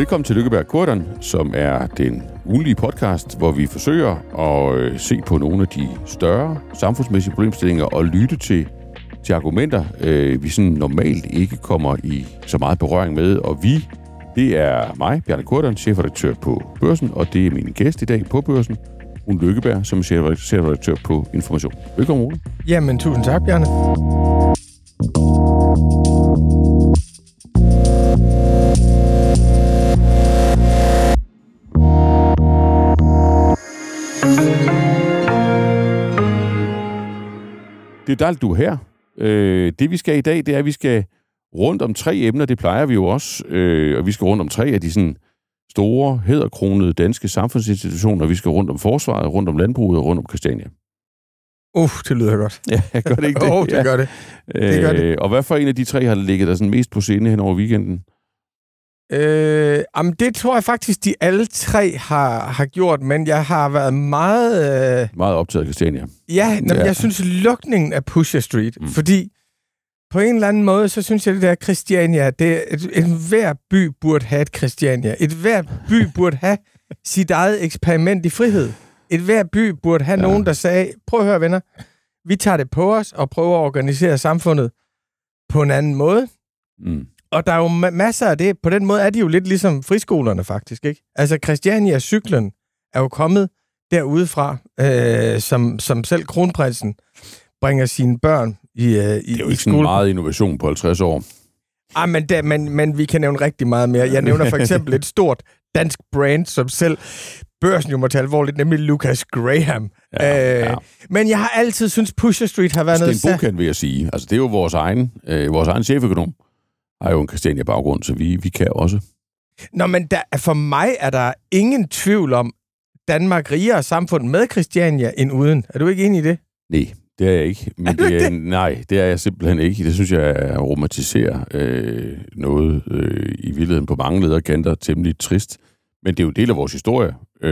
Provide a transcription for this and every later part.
Velkommen til Lykkeberg Kordon, som er den ugenlige podcast, hvor vi forsøger at se på nogle af de større samfundsmæssige problemstillinger og lytte til argumenter, vi sådan normalt ikke kommer i så meget berøring med. Og vi, det er mig, Bjarne Kordon, chefredaktør på Børsen, og det er min gæst i dag på Børsen, Rune Lykkeberg, som er chefredaktør på Information. Velkommen, Rune. Jamen, tusind tak, Bjarne. Det er dejligt, du er her. Det vi skal i dag, det er, at vi skal rundt om 3 emner. Det plejer vi jo også. Og vi skal rundt om 3 af de sådan store, hæderkronede danske samfundsinstitutioner. Vi skal rundt om forsvaret, rundt om landbruget og rundt om Christiania. Det lyder godt. Ja, gør det ikke det? Det gør det. Det gør det. Og hvad for en af de 3 har ligget der sådan mest på scene hen over weekenden? Det tror jeg faktisk, de alle 3 har gjort, men jeg har været meget... Meget optaget af Christiania. Ja, jeg synes lukningen af Pusher Street, fordi på en eller anden måde, så synes jeg, det der Christiania, hver by burde have et Christiania. Hver by burde have sit eget eksperiment i frihed. Hver by burde have nogen, der sagde, prøv at høre, venner, vi tager det på os og prøver at organisere samfundet på en anden måde. Og der er jo masser af det. På den måde er de jo lidt ligesom friskolerne, faktisk, ikke? Altså, Christiania-cyklen er jo kommet derudefra, som selv kronprinsen bringer sine børn i skole. Det er jo ikke sådan meget innovation på 50 år. Men vi kan nævne rigtig meget mere. Jeg nævner for eksempel et stort dansk brand, som selv Børsen jo må tage alvorligt, nemlig Lucas Graham. Men jeg har altid syntes, Pusher Street har været noget... Sten Bokan, vil jeg sige. Altså, det er jo vores egen cheføkonom. Har jo en Christiania-baggrund, så vi kan også. Nå, men for mig er der ingen tvivl om Danmark rigere samfund med Christiania end uden. Er du ikke enig i det? Nej, det er jeg ikke. Men det er jeg simpelthen ikke. Det synes jeg er romantiserer noget i virkeligheden på mange lederkanter temmelig trist. Men det er jo en del af vores historie,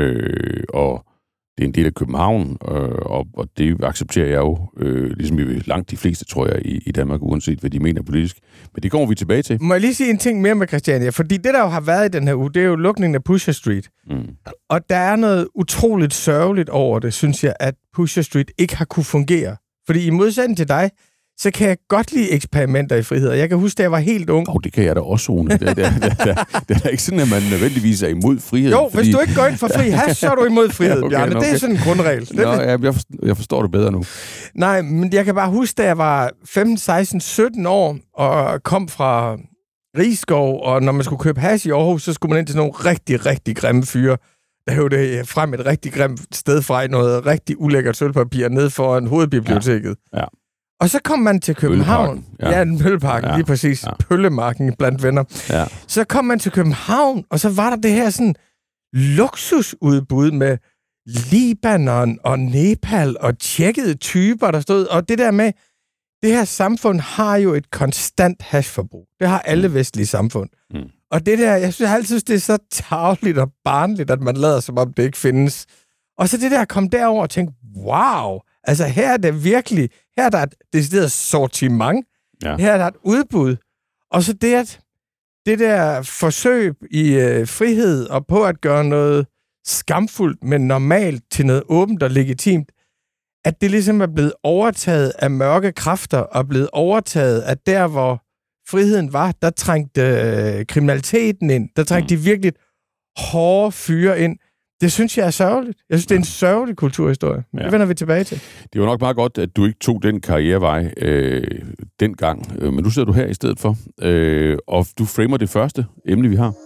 og det er en del af København, og det accepterer jeg jo, ligesom i langt de fleste, tror jeg, i Danmark, uanset hvad de mener politisk. Men det kommer vi tilbage til. Må jeg lige sige en ting mere med Christiania? Fordi det, der jo har været i den her uge, det er jo lukningen af Pusher Street. Og der er noget utroligt sørgeligt over det, synes jeg, at Pusher Street ikke har kunne fungere. Fordi i modsætning til dig, så kan jeg godt lide eksperimenter i frihed. Jeg kan huske, da jeg var helt ung. Det kan jeg da også, Rune. Det er ikke sådan, at man nødvendigvis er imod frihed. Jo, fordi... hvis du ikke går ind for fri hash, så er du imod frihed, Bjarne. Det er sådan en grundregel. Jeg forstår det bedre nu. Nej, men jeg kan bare huske, da jeg var 15, 16, 17 år, og kom fra Rigskov, og når man skulle købe hash i Aarhus, så skulle man ind til sådan nogle rigtig, rigtig grimme fyre, der hævde det frem et rigtig grimt sted fra i noget rigtig ulækkert sølvpapir ned foran hovedbiblioteket. Ja. Og så kom man til København. Mølleparken, lige præcis. Ja. Pøllemarken blandt venner. Ja. Så kom man til København, og så var der det her sådan luksusudbud med Libanon og Nepal og tjekkede typer, der stod. Og det der med, det her samfund har jo et konstant hashforbrug. Det har alle vestlige samfund. Og det der, jeg synes altid, det er så tarveligt og barnligt, at man lader som om det ikke findes. Og så det der kom derover og tænkte, wow, altså her er det virkelig, her er der et decideret sortiment, her er der et udbud, og så det der forsøg i frihed og på at gøre noget skamfuldt, men normalt til noget åbent og legitimt, at det ligesom er blevet overtaget af mørke kræfter og blevet overtaget af der, hvor friheden var, der trængte kriminaliteten ind, der trængte de virkelig hårde fyre ind. Det synes jeg er sørgeligt. Jeg synes, det er en sørgelig kulturhistorie. Det vender vi tilbage til. Det var nok meget godt, at du ikke tog den karrierevej dengang. Men nu sidder du her i stedet for. Og du framer det første emne, vi har.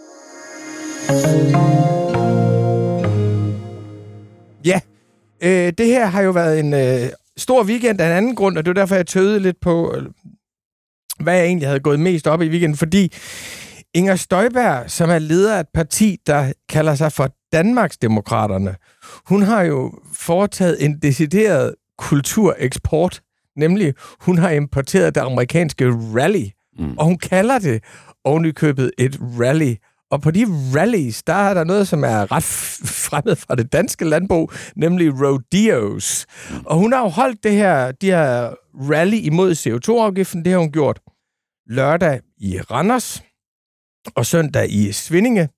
Ja. Det her har jo været en stor weekend af en anden grund, og det var derfor, jeg tøvede lidt på, hvad jeg egentlig havde gået mest op i weekenden. Fordi Inger Støjberg, som er leder af et parti, der kalder sig for Danmarksdemokraterne, hun har jo foretaget en decideret kultureksport, nemlig hun har importeret det amerikanske rally, og hun kalder det ovenikøbet et rally. Og på de rallies, der er der noget, som er ret fremmed fra det danske landbrug, nemlig rodeos. Og hun har jo holdt de her rally imod CO2-afgiften, det har hun gjort lørdag i Randers og søndag i Svinninge.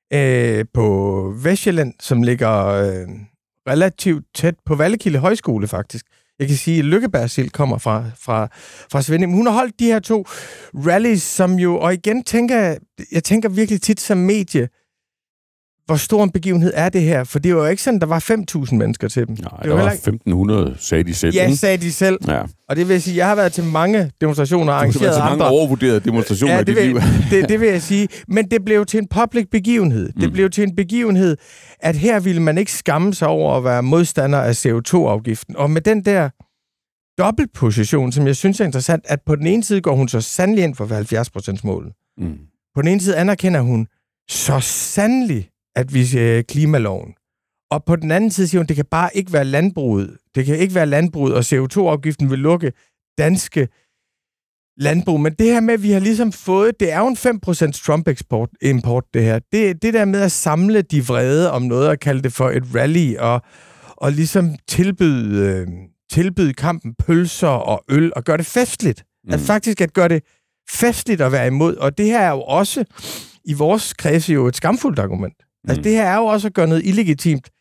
på Vestsjælland, som ligger relativt tæt på Vallekilde Højskole, faktisk. Jeg kan sige, at Lykkeberg Sild kommer fra Svending. Hun har holdt de her 2 rallies, som jo, og igen jeg tænker virkelig tit som medie, hvor stor en begivenhed er det her? For det var jo ikke sådan, der var 5.000 mennesker til dem. Nej, der var 1.500, sagde de selv. Ja, sagde de selv. Ja. Og det vil sige, jeg har været til mange demonstrationer og arrangeret andre. mange overvurderede demonstrationer i dit liv. det vil jeg sige. Men det blev til en public begivenhed. Det blev til en begivenhed, at her ville man ikke skamme sig over at være modstander af CO2-afgiften. Og med den der dobbeltposition, som jeg synes er interessant, at på den ene side går hun så sandelig ind for 70%-målet. På den ene side anerkender hun så sandelig, at vi ser klimaloven. Og på den anden side siger hun, det kan bare ikke være landbruget. Det kan ikke være landbruget, og CO2-afgiften vil lukke danske landbrug. Men det her med, at vi har ligesom fået, det er jo en 5% Trump-import, det her. Det der med at samle de vrede om noget og kalde det for et rally, og ligesom tilbyde kampen pølser og øl, og gøre det festligt. At faktisk at gøre det festligt at være imod. Og det her er jo også, i vores kreds, jo et skamfuldt argument. Altså, det her er jo også at gøre noget illegitimt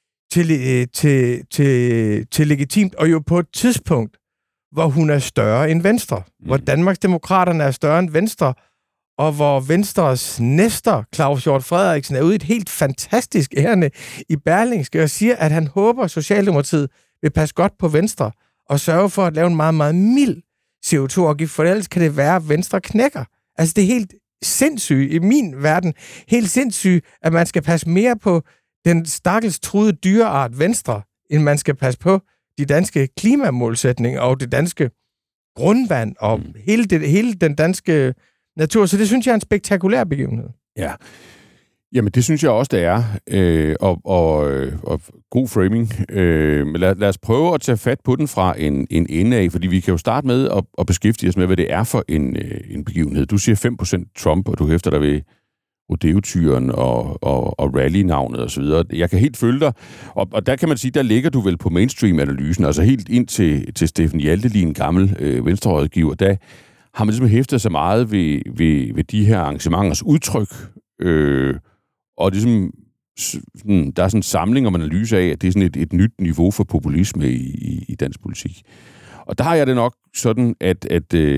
til legitimt, og jo på et tidspunkt, hvor hun er større end Venstre. Hvor Danmarksdemokraterne er større end Venstre, og hvor Venstres næster, Claus Hjort Frederiksen, er ude i et helt fantastisk ærende i Berlingske, og siger, at han håber, at Socialdemokratiet vil passe godt på Venstre, og sørge for at lave en meget, meget mild CO2-afgift, for ellers kan det være, at Venstre knækker. Altså, det er helt sindssygt, i min verden, helt sindssygt, at man skal passe mere på den stakkels truede dyreart Venstre, end man skal passe på de danske klimamålsætninger og det danske grundvand og hele den danske natur. Så det synes jeg er en spektakulær begivenhed. Ja. Jamen, det synes jeg også, det er. Og god framing. Men lad os prøve at tage fat på den fra en ende af, fordi vi kan jo starte med at beskæftige os med, hvad det er for en begivenhed. Du siger 5% Trump, og du hæfter dig ved rodeo-tyren og rally-navnet og så videre. Jeg kan helt følge dig, og der kan man sige, der ligger du vel på mainstream-analysen, altså helt ind til Steffen Hjaltelin, en gammel venstrerådgiver, der har man ligesom hæftet sig meget ved de her arrangementers udtryk, og ligesom, der er sådan en samling om analyse af, at det er sådan et nyt niveau for populisme i dansk politik. Og der har jeg det nok sådan, at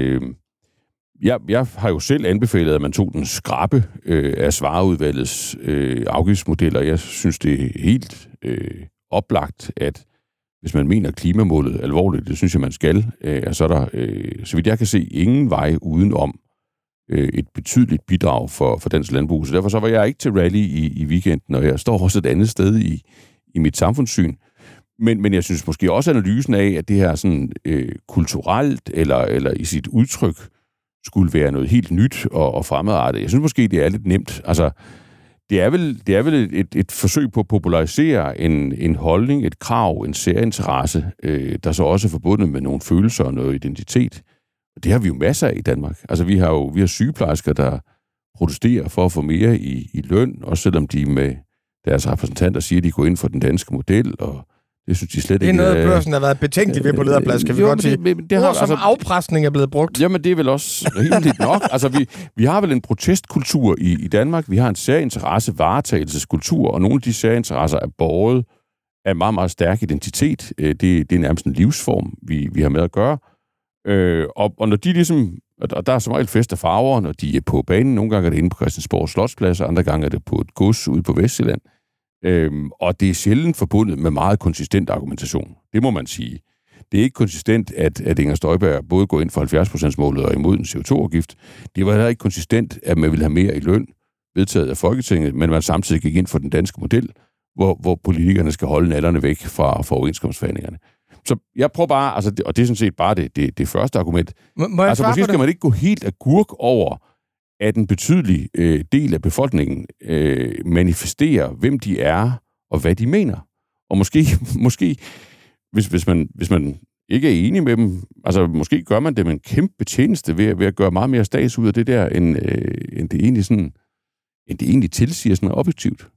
jeg har jo selv anbefalet, at man tog den skrappe af Svarerudvalgets afgiftsmodeller. Jeg synes, det er helt oplagt, at hvis man mener klimamålet alvorligt, det synes jeg, man skal, så er der, så vidt jeg kan se, ingen vej udenom et betydeligt bidrag for dansk landbrug. Så derfor så var jeg ikke til rally i weekenden, og jeg står også et andet sted i mit samfundssyn. Men jeg synes måske også analysen af, at det her sådan kulturelt eller i sit udtryk skulle være noget helt nyt og fremadrettet. Jeg synes måske, det er lidt nemt. Altså, det er vel et forsøg på at popularisere en holdning, et krav, en særinteresse, der så også er forbundet med nogle følelser og noget identitet. Og det har vi jo masser af i Danmark. Altså, vi har sygeplejersker, der protesterer for at få mere i løn, også selvom de med deres repræsentanter siger, at de går ind for den danske model, og det synes de slet ikke. Det er noget, børsen har været betænkelig ved på lederplads, kan vi godt sige. Det har, som afpresning er blevet brugt. Jamen, det er vel også rimeligt nok. Altså, vi har vel en protestkultur i Danmark. Vi har en særinteresse, varetagelseskultur, og nogle af de særinteresser er båret af en meget, meget stærk identitet. Det er nærmest en livsform, vi har med at gøre. Og når de ligesom, og der er som regel fest og farver, når de er på banen. Nogle gange er det inde på Christiansborg Slotsplads, og andre gange er det på et gods ude på Vestsjælland. Og det er sjældent forbundet med meget konsistent argumentation. Det må man sige. Det er ikke konsistent, at Inger Støjberg både går ind for 70%-målet og imod en CO2-afgift. Det var heller ikke konsistent, at man ville have mere i løn vedtaget af Folketinget, men man samtidig gik ind for den danske model, hvor politikerne skal holde nallerne væk fra overenskomstforhandlingerne. Så jeg prøver bare, altså, og det er sådan set bare det første argument. Altså, måske skal man ikke gå helt agurk over, at en betydelig del af befolkningen manifesterer, hvem de er og hvad de mener. Og måske hvis man ikke er enig med dem, altså måske gør man dem en kæmpe tjeneste ved at gøre meget mere stads ud af det der, end det egentlig tilsiger sådan objektivt.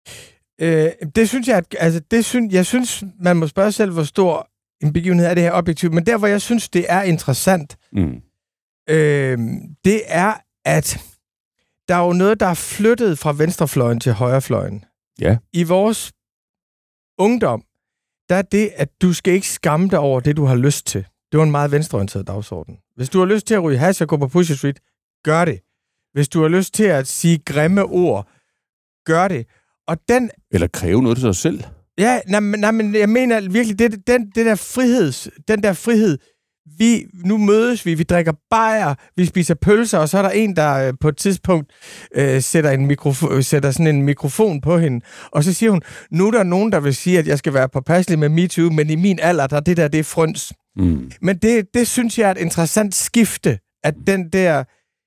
Det synes jeg, jeg synes, man må spørge selv, hvor stor en begivenhed er det her objektivt. Men der, hvor jeg synes, det er interessant, det er, at der er jo noget, der er flyttet fra venstrefløjen til højrefløjen. Ja. I vores ungdom, der er det, at du skal ikke skamme dig over det, du har lyst til. Det var en meget venstreorienteret dagsorden. Hvis du har lyst til at ryge hash og gå på Pusher Street, gør det. Hvis du har lyst til at sige grimme ord, gør det. Og eller kræve noget til dig selv. Ja, men jeg mener virkelig, den der frihed, nu mødes vi drikker bajer, vi spiser pølser, og så er der en, der på et tidspunkt sætter sådan en mikrofon på hende, og så siger hun, nu er der nogen, der vil sige, at jeg skal være påpasselig med MeToo, men i min alder, der det er frøns. Men det synes jeg er et interessant skifte, at den der,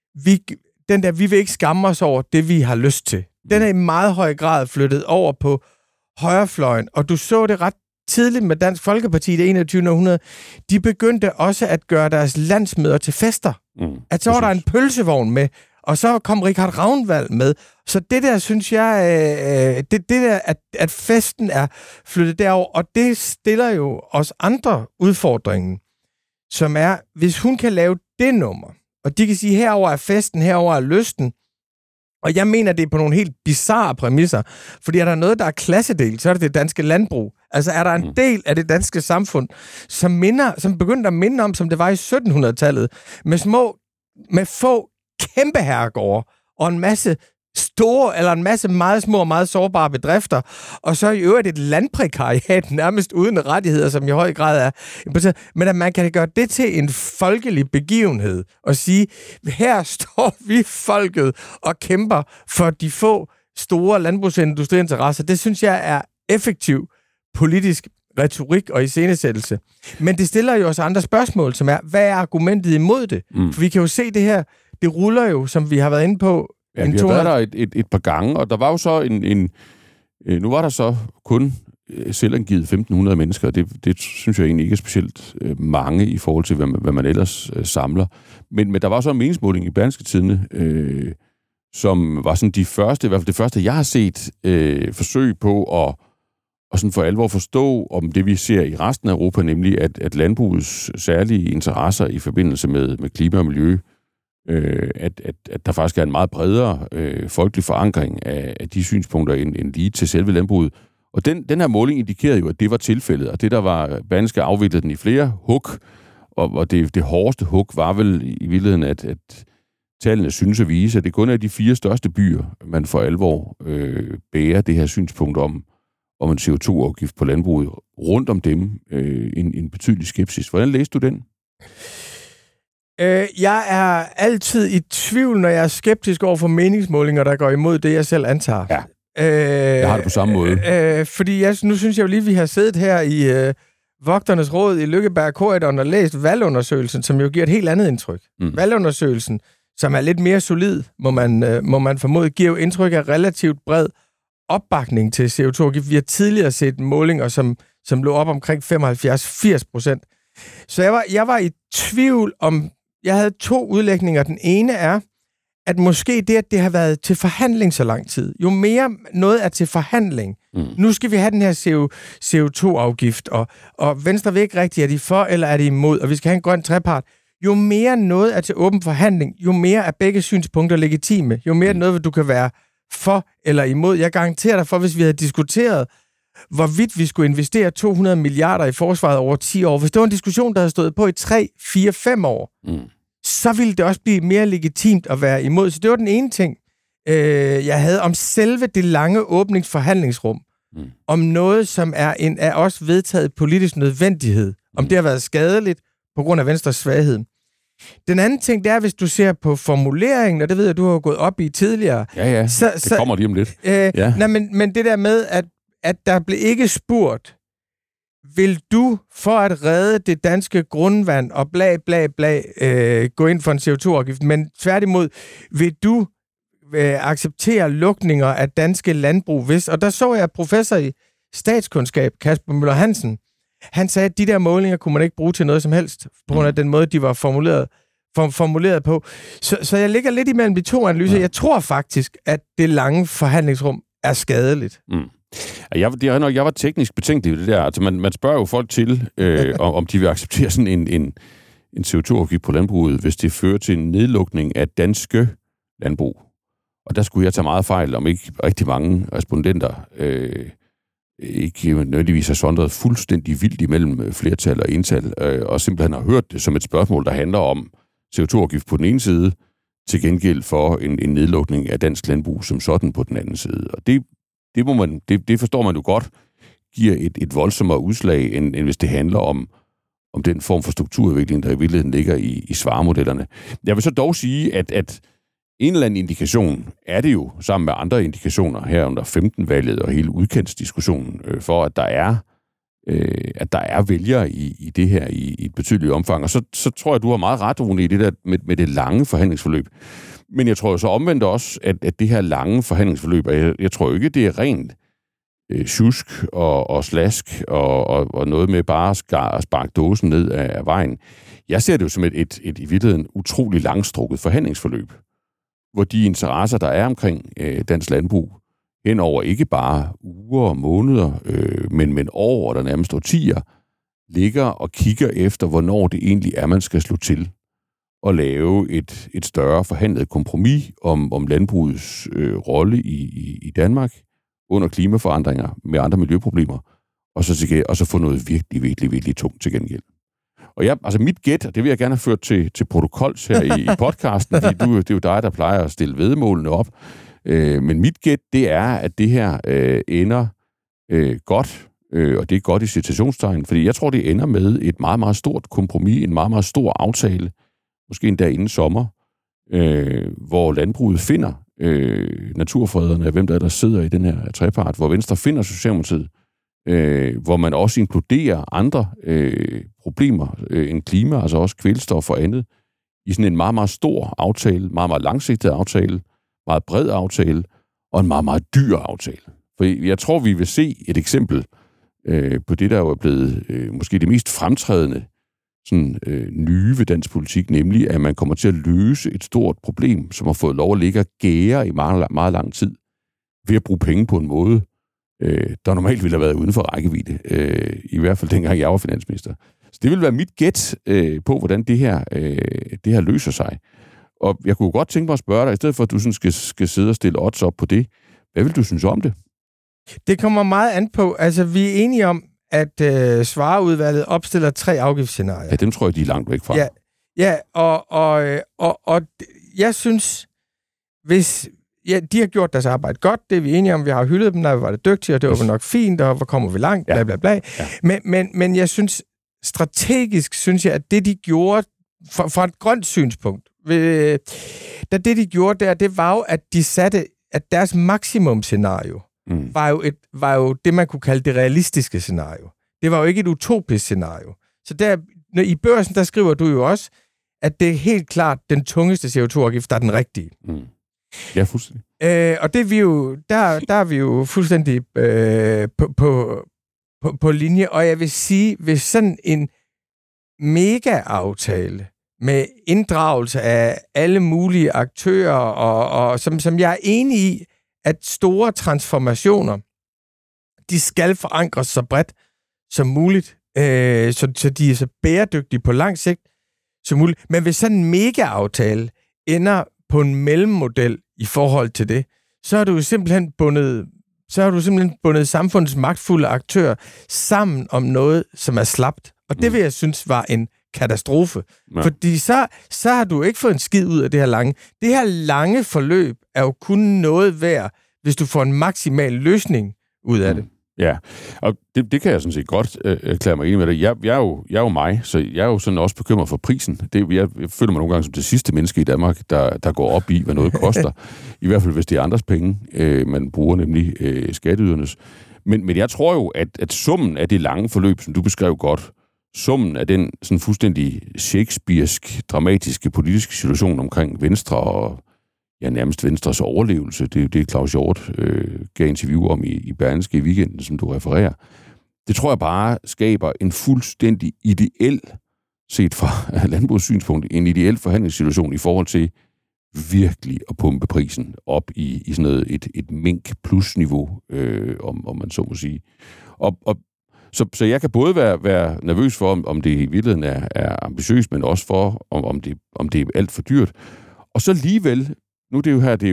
vi vil ikke skamme os over det, vi har lyst til. Den er i meget høj grad flyttet over på højrefløjen, og du så det ret tidligt med Dansk Folkeparti i det 21. århundrede. De begyndte også at gøre deres landsmøder til fester. At så var der en pølsevogn med, og så kom Richard Ragnvald med. Så det der, synes jeg, det der, at festen er flyttet derover, og det stiller jo os andre udfordringen, som er, hvis hun kan lave det nummer, og de kan sige, herover er festen, herover er lysten, og jeg mener, det er på nogle helt bizarre præmisser. Fordi er der noget, der er klassedelt, så er det danske landbrug. Altså er der en del af det danske samfund, som begyndte at minde om, som det var i 1700-tallet, med få kæmpe herregårde og en masse meget små og meget sårbare bedrifter, og så i øvrigt et landprekariat, nærmest uden rettigheder, som i høj grad er. Men at man kan gøre det til en folkelig begivenhed, og sige, her står vi folket og kæmper for de få store landbrugsindustriinteresser. Det synes jeg er effektiv politisk retorik og iscenesættelse. Men det stiller jo også andre spørgsmål, som er, hvad er argumentet imod det? For vi kan jo se det her, det ruller jo, som vi har været inde på. Ja, vi har været der et par gange, og der var jo så nu var der så kun selvangivet 1.500 mennesker, og det synes jeg egentlig ikke er specielt mange i forhold til, hvad man ellers samler. Men der var så en meningsmåling i Berlingske Tidende, som var sådan de første, i hvert fald det første, jeg har set forsøg på at sådan for alvor forstå om det, vi ser i resten af Europa, nemlig at landbrugets særlige interesser i forbindelse med klima og miljø, at der faktisk er en meget bredere folkelig forankring af de synspunkter end lige til selve landbruget. Og den her måling indikerede jo, at det var tilfældet, og det, der var Berlingske afviklet den i flere hug, og det hårdeste hug var vel i virkeligheden, at tallene synes at vise, at det kun er de 4 største byer, man for alvor bærer det her synspunkt om en CO2-afgift på landbruget. Rundt om dem en betydelig skepsis. Hvordan læste du den? Jeg er altid i tvivl, når jeg er skeptisk over for meningsmålinger, der går imod det, jeg selv antager. Ja. Jeg har det på samme måde. Fordi nu synes jeg jo lige, vi har siddet her i Vogternes Råd i Lykkeberg Korridoren og læst valgundersøgelsen, som jo giver et helt andet indtryk. Valgundersøgelsen, som er lidt mere solid, må man formode, giver jo indtryk af relativt bred opbakning til CO2-afgift. Vi har tidligere set målinger, som lå op omkring 75-80%. Så jeg var i tvivl om. Jeg havde 2 udlægninger. Den ene er, at måske det, at det har været til forhandling så lang tid. Jo mere noget er til forhandling. Nu skal vi have den her CO2-afgift, og Venstre ved ikke rigtigt, er de for eller er de imod, og vi skal have en grøn trepart. Jo mere noget er til åben forhandling, jo mere er begge synspunkter legitime. Jo mere noget, du kan være for eller imod. Jeg garanterer dig for, hvis vi havde diskuteret, hvorvidt vi skulle investere 200 milliarder i forsvaret over 10 år. Hvis det var en diskussion, der havde stået på i 3, 4, 5 år, så ville det også blive mere legitimt at være imod. Så det var den ene ting, jeg havde om selve det lange åbningsforhandlingsrum. Om noget, som er også vedtaget politisk nødvendighed. Om det har været skadeligt på grund af Venstres svaghed. Den anden ting, det er, hvis du ser på formuleringen, og det ved jeg, du har gået op i tidligere. Ja, det kommer lige om lidt. Men det der med, at der blev ikke spurgt, vil du for at redde det danske grundvand og bla bla bla gå ind for en CO2-afgift, men tværtimod, vil du acceptere lukninger af danske landbrug, hvis, og der så jeg professor i statskundskab, Kasper Møller Hansen, han sagde, at de der målinger kunne man ikke bruge til noget som helst, på grund af den måde, de var formuleret på. Så jeg ligger lidt imellem de 2 analyser. Jeg tror faktisk, at det lange forhandlingsrum er skadeligt. Jeg var teknisk betænkelig ved det der. Altså, man spørger jo folk til, om de vil acceptere sådan en CO2-afgift på landbruget, hvis det fører til en nedlukning af danske landbrug. Og der skulle jeg tage meget fejl, om ikke rigtig mange respondenter ikke nødvendigvis har sondret fuldstændig vildt imellem flertal og ental, og simpelthen har hørt det som et spørgsmål, der handler om CO2-afgift på den ene side, til gengæld for en nedlukning af dansk landbrug som sådan på den anden side. Og det forstår man jo godt, giver et voldsommere udslag, end hvis det handler om den form for strukturudvikling, der i virkeligheden ligger i svaremodellerne. Jeg vil så dog sige, at en eller anden indikation er det jo, sammen med andre indikationer her under 15-valget og hele udkantsdiskussionen, for at der er vælgere i det her i et betydeligt omfang. Og så tror jeg, du har meget ret, Rune, i det der med det lange forhandlingsforløb. Men jeg tror jo så omvendt også, at det her lange forhandlingsforløb, og jeg tror ikke, det er rent sjusk og slask og noget med bare at sparke dåsen ned af vejen. Jeg ser det jo som et i virkeligheden utrolig langstrukket forhandlingsforløb, hvor de interesser, der er omkring dansk landbrug, hen over ikke bare uger og måneder, men år og der nærmest årtier, ligger og kigger efter, hvornår det egentlig er, man skal slå til og lave et større forhandlet kompromis om landbrugets rolle i Danmark under klimaforandringer med andre miljøproblemer, og så få noget virkelig, virkelig, virkelig tungt til gengæld. Og mit gæt, og det vil jeg gerne have ført til protokols her i podcasten, fordi det er jo dig, der plejer at stille væddemålene op. Men mit gæt, det er, at det her ender godt, og det er godt i citationstegn, fordi jeg tror, det ender med et meget, meget stort kompromis, en meget, meget stor aftale, måske endda inden sommer, hvor landbruget finder naturfrederne, hvem der sidder i den her trepart, hvor Venstre finder Socialdemokratiet, hvor man også inkluderer andre problemer end klima, altså også kvælstof og andet, i sådan en meget, meget stor aftale, meget, meget langsigtet aftale, meget bred aftale, og en meget, meget dyr aftale. For jeg tror, vi vil se et eksempel på det, der jo er blevet måske det mest fremtrædende nye ved dansk politik, nemlig at man kommer til at løse et stort problem, som har fået lov at ligge og gære i meget, meget lang tid, ved at bruge penge på en måde, der normalt ville have været uden for rækkevidde, i hvert fald dengang jeg var finansminister. Så det vil være mit gæt på, hvordan det her løser sig. Og jeg kunne godt tænke mig at spørge dig, i stedet for at du sådan skal sidde og stille odds op på det, hvad vil du synes om det? Det kommer meget an på. Altså, vi er enige om, at Svareudvalget opstiller 3 afgiftsscenarier. Ja, dem tror jeg, de er langt væk fra. Ja, og jeg synes, hvis... Ja, de har gjort deres arbejde godt, det er vi enige om. Vi har hyldet dem, når vi var det dygtige, og det var nok fint, og hvor kommer vi langt, bla bla bla. Ja. Men jeg synes, strategisk synes jeg, at det de gjorde, fra et grønt synspunkt, da det de gjorde der, det var jo, at de satte, at deres maksimumscenario var jo det, man kunne kalde det realistiske scenario. Det var jo ikke et utopisk scenario. Så der, i Børsen, der skriver du jo også, at det er helt klart den tungeste CO2-afgift, der er den rigtige. Ja, fuldstændig. Og det er vi jo, der er vi jo fuldstændig på linje, og jeg vil sige, hvis sådan en mega-aftale med inddragelse af alle mulige aktører, og som jeg er enig i, at store transformationer, de skal forankres så bredt som muligt, så de er så bæredygtige på lang sigt som muligt. Men hvis sådan en mega-aftale ender på en mellemmodel i forhold til det, så har du simpelthen bundet samfundets magtfulde aktører sammen om noget, som er slapt. Og det vil jeg synes var en katastrofe. Ja. Fordi så har du ikke fået en skid ud af det her lange. Det her lange forløb er jo kun noget værd, hvis du får en maksimal løsning ud af det. Ja, og det kan jeg sådan set godt erklære mig enig med dig. Jeg er jo mig, så jeg er jo sådan også bekymret for prisen. Jeg føler mig nogle gange som det sidste menneske i Danmark, der går op i, hvad noget koster. I hvert fald, hvis det er andres penge, man bruger, nemlig skatteydernes. Men jeg tror jo, at summen af det lange forløb, som du beskrev godt, summen af den sådan fuldstændig shakespearsk, dramatiske politiske situation omkring Venstre og nærmest Venstres overlevelse, det er det, Claus Hjort gav interview om i Berlingske i weekenden, som du refererer. Det tror jeg bare skaber en fuldstændig ideel, set fra landbrugssynspunkt, en ideel forhandlingssituation i forhold til virkelig at pumpe prisen op i sådan noget et mink plus niveau, om man så må sige. Så jeg kan både være nervøs for, om det i virkeligheden er ambitiøst, men også for, om det er alt for dyrt. Og så alligevel, nu det er jo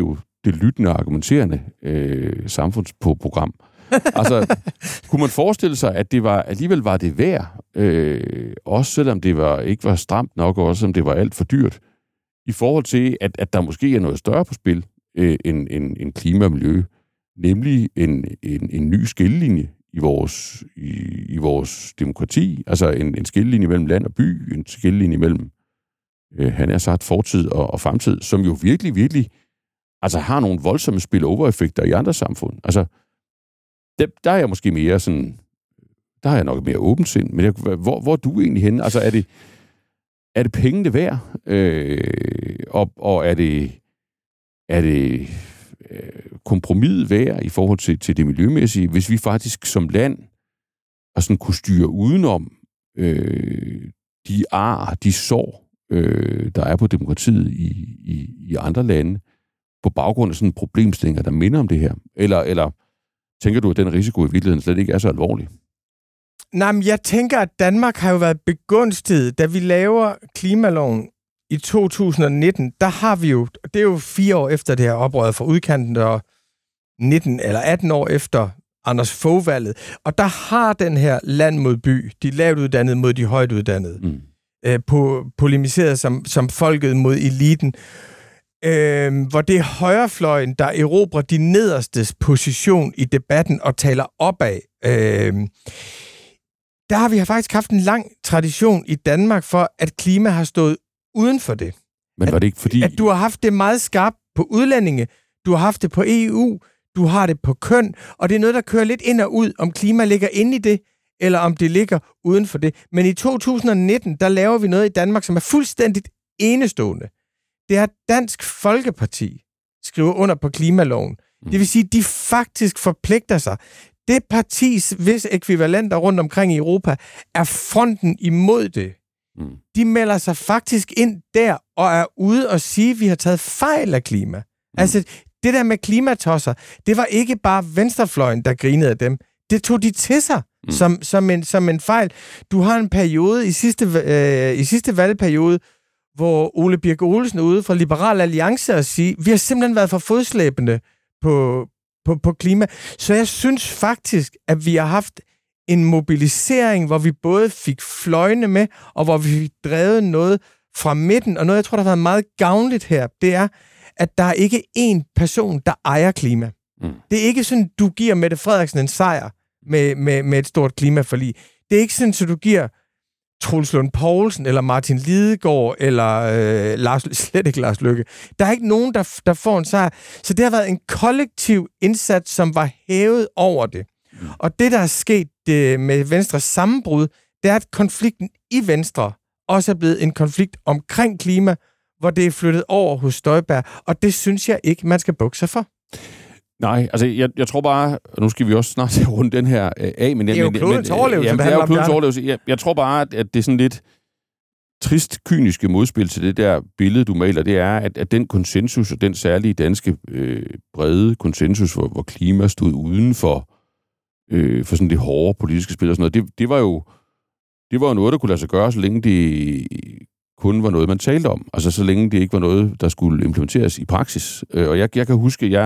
det lyttende og argumenterende samfundsprogram. Altså, kunne man forestille sig, at det alligevel var det værd, også selvom det ikke var stramt nok, og også selvom det var alt for dyrt, i forhold til, at der måske er noget større på spil end klima og miljø, nemlig en ny skillelinje i vores demokrati, altså en skillelinje mellem land og by, en skillelinje mellem, han har sagt, fortid og fremtid, som jo virkelig, virkelig altså har nogle voldsomme spillover-effekter i andre samfund. Altså, der er jeg måske mere sådan, der har jeg nok mere åbent sind, men hvor er du egentlig henne? Altså, er det pengene værd? Og er det kompromis værd i forhold til det miljømæssige, hvis vi faktisk som land og sådan kunne styre udenom de sår, der er på demokratiet i andre lande, på baggrund af sådan problemstillinger, der minder om det her? Eller tænker du, at den risiko i virkeligheden slet ikke er så alvorlig? Nej, men jeg tænker, at Danmark har jo været begunstiget, da vi laver klimaloven i 2019, der har vi jo, det er jo 4 år efter det her oprør fra udkanten, og 19 eller 18 år efter Anders Fogh-valget, og der har den her land mod by, de lavt uddannede mod de højt uddannede, polemiseret som folket mod eliten, hvor det er højrefløjen, der erobrer de nederstes position i debatten og taler opad. Der har vi faktisk haft en lang tradition i Danmark for, at klima har stået uden for det. Men var det ikke fordi... At du har haft det meget skarpt på udlændinge, du har haft det på EU, du har det på køn, og det er noget, der kører lidt ind og ud, om klima ligger inde i det, eller om det ligger uden for det. Men i 2019, der laver vi noget i Danmark, som er fuldstændigt enestående. Det er Dansk Folkeparti skriver under på klimaloven. Det vil sige, at de faktisk forpligter sig. Det partis, hvis ekvivalenter rundt omkring i Europa, er fronten imod det. De melder sig faktisk ind der og er ude og sige, at vi har taget fejl af klima. Altså, det der med klimatosser, det var ikke bare venstrefløjen, der grinede af dem. Det tog de til sig som en fejl. Du har en periode i sidste valgperiode, hvor Ole Birk Olesen er ude fra Liberal Alliance og sige, vi har simpelthen været for fodslæbende på klima. Så jeg synes faktisk, at vi har haft en mobilisering, hvor vi både fik fløjene med, og hvor vi fik drevet noget fra midten. Og noget, jeg tror, der har været meget gavnligt her, det er, at der er ikke én person, der ejer klima. Det er ikke sådan, du giver Mette Frederiksen en sejr med et stort klimaforlig. Det er ikke sådan, at du giver Troels Lund Poulsen, eller Martin Lidegaard, eller slet ikke Lars Løkke. Der er ikke nogen, der får en sejr. Så det har været en kollektiv indsats, som var hævet over det. Og det, der er sket med Venstres sammenbrud, det er, at konflikten i Venstre også er blevet en konflikt omkring klima, hvor det er flyttet over hos Støjberg, og det synes jeg ikke, man skal bukke sig for. Nej, altså jeg tror bare, og nu skal vi også snart til runde den her af, men... Det er jo klodens overlevelse, jeg tror bare, at det er sådan lidt trist, kyniske modspil til det der billede, du maler, det er, at den konsensus, og den særlige danske brede konsensus, hvor klima stod uden for sådan det hårde politiske spil og sådan noget, det var jo noget, der kunne lade sig gøre, så længe det kun var noget, man talte om. Altså så længe det ikke var noget, der skulle implementeres i praksis. Og jeg kan huske, at jeg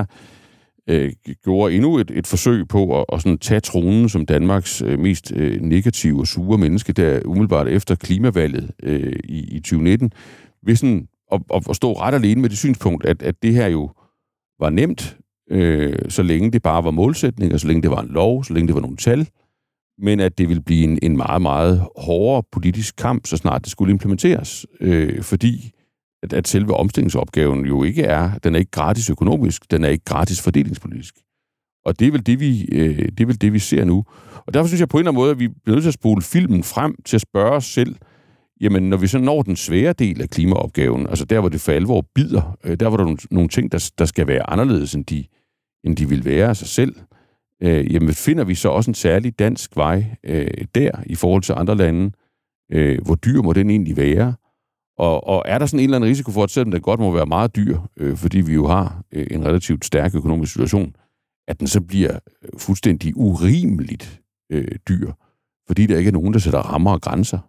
gjorde endnu et forsøg på at sådan tage tronen som Danmarks mest negative og sure menneske, der umiddelbart efter klimavalget i 2019, ved sådan at stå ret alene med det synspunkt, at det her jo var nemt, så længe det bare var målsætninger, så længe det var en lov, så længe det var nogle tal, men at det ville blive en meget, meget hårdere politisk kamp, så snart det skulle implementeres, fordi at selve omstillingsopgaven jo ikke den er ikke gratis økonomisk, den er ikke gratis fordelingspolitisk. Og det er vel det, vi ser nu. Og derfor synes jeg på en eller anden måde, at vi bliver nødt til at spole filmen frem til at spørge os selv, jamen når vi så når den svære del af klimaopgaven, altså der, hvor det for alvor bider, der hvor der nogle ting, der skal være anderledes, end de vil være af sig selv, jamen finder vi så også en særlig dansk vej der i forhold til andre lande? Hvor dyr må den egentlig være? Og er der sådan en eller anden risiko for, at selvom den godt må være meget dyr, fordi vi jo har en relativt stærk økonomisk situation, at den så bliver fuldstændig urimeligt dyr, fordi der ikke er nogen, der sætter rammer og grænser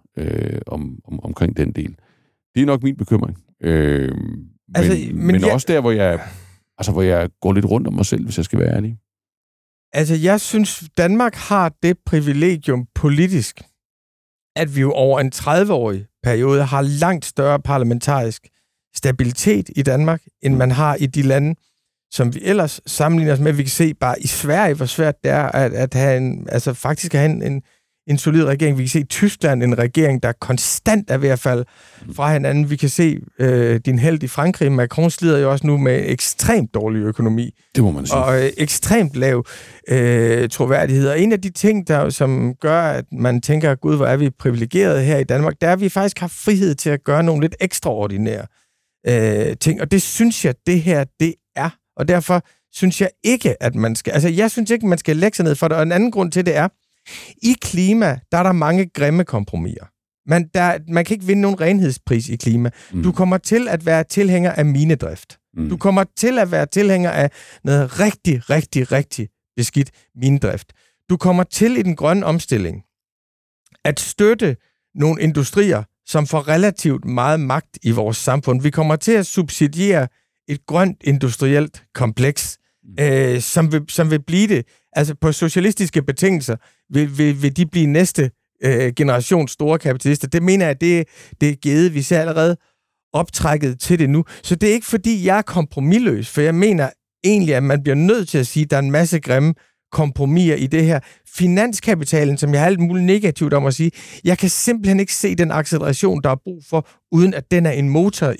omkring den del. Det er nok min bekymring. Men også der, hvor jeg Altså, hvor jeg går lidt rundt om mig selv, hvis jeg skal være ærlig. Altså, jeg synes, Danmark har det privilegium politisk, at vi jo over en 30-årig periode har langt større parlamentarisk stabilitet i Danmark, end man har i de lande, som vi ellers sammenligner os med. Vi kan se bare i Sverige, hvor svært det er at have faktisk at have en solid regering. Vi kan se i Tyskland en regering, der konstant er ved at falde fra hinanden. Vi kan se din helt i Frankrig. Macron slider jo også nu med ekstremt dårlig økonomi. Det må man sige. Og ekstremt lav troværdighed. Og en af de ting, som gør, at man tænker, gud, hvor er vi privilegerede her i Danmark, der er, at vi faktisk har frihed til at gøre nogle lidt ekstraordinære ting. Og det synes jeg, det her, det er. Og derfor synes jeg ikke, at man skal... Altså, jeg synes ikke, man skal lægge sig ned for det. Og en anden grund til det er, i klima, der er der mange grimme kompromiser. Man kan ikke vinde nogen renhedspris i klima. Du kommer til at være tilhænger af minedrift. Du kommer til at være tilhænger af noget rigtig, rigtig, rigtig beskidt minedrift. Du kommer til i den grønne omstilling at støtte nogle industrier, som får relativt meget magt i vores samfund. Vi kommer til at subsidiere et grønt industrielt kompleks, som vil blive det. Altså på socialistiske betingelser vil de blive næste generations store kapitalister. Det mener jeg, det er givet. Vi ser allerede optrækket til det nu. Så det er ikke, fordi jeg er kompromisløs, for jeg mener egentlig, at man bliver nødt til at sige, at der er en masse grimme kompromiser i det her. Finanskapitalen, som jeg har alt muligt negativt om at sige, jeg kan simpelthen ikke se den acceleration, der er brug for, uden at den er en motor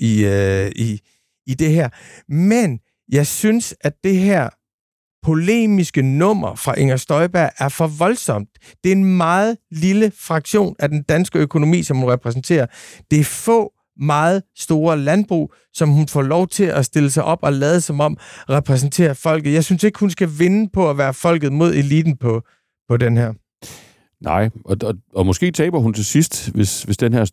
i det her. Men jeg synes, at det her polemiske nummer fra Inger Støjberg er for voldsomt. Det er en meget lille fraktion af den danske økonomi, som hun repræsenterer. Det er få meget store landbrug, som hun får lov til at stille sig op og lade som om repræsentere folket. Jeg synes ikke, hun skal vinde på at være folket mod eliten på den her. Nej, og måske taber hun til sidst, hvis den her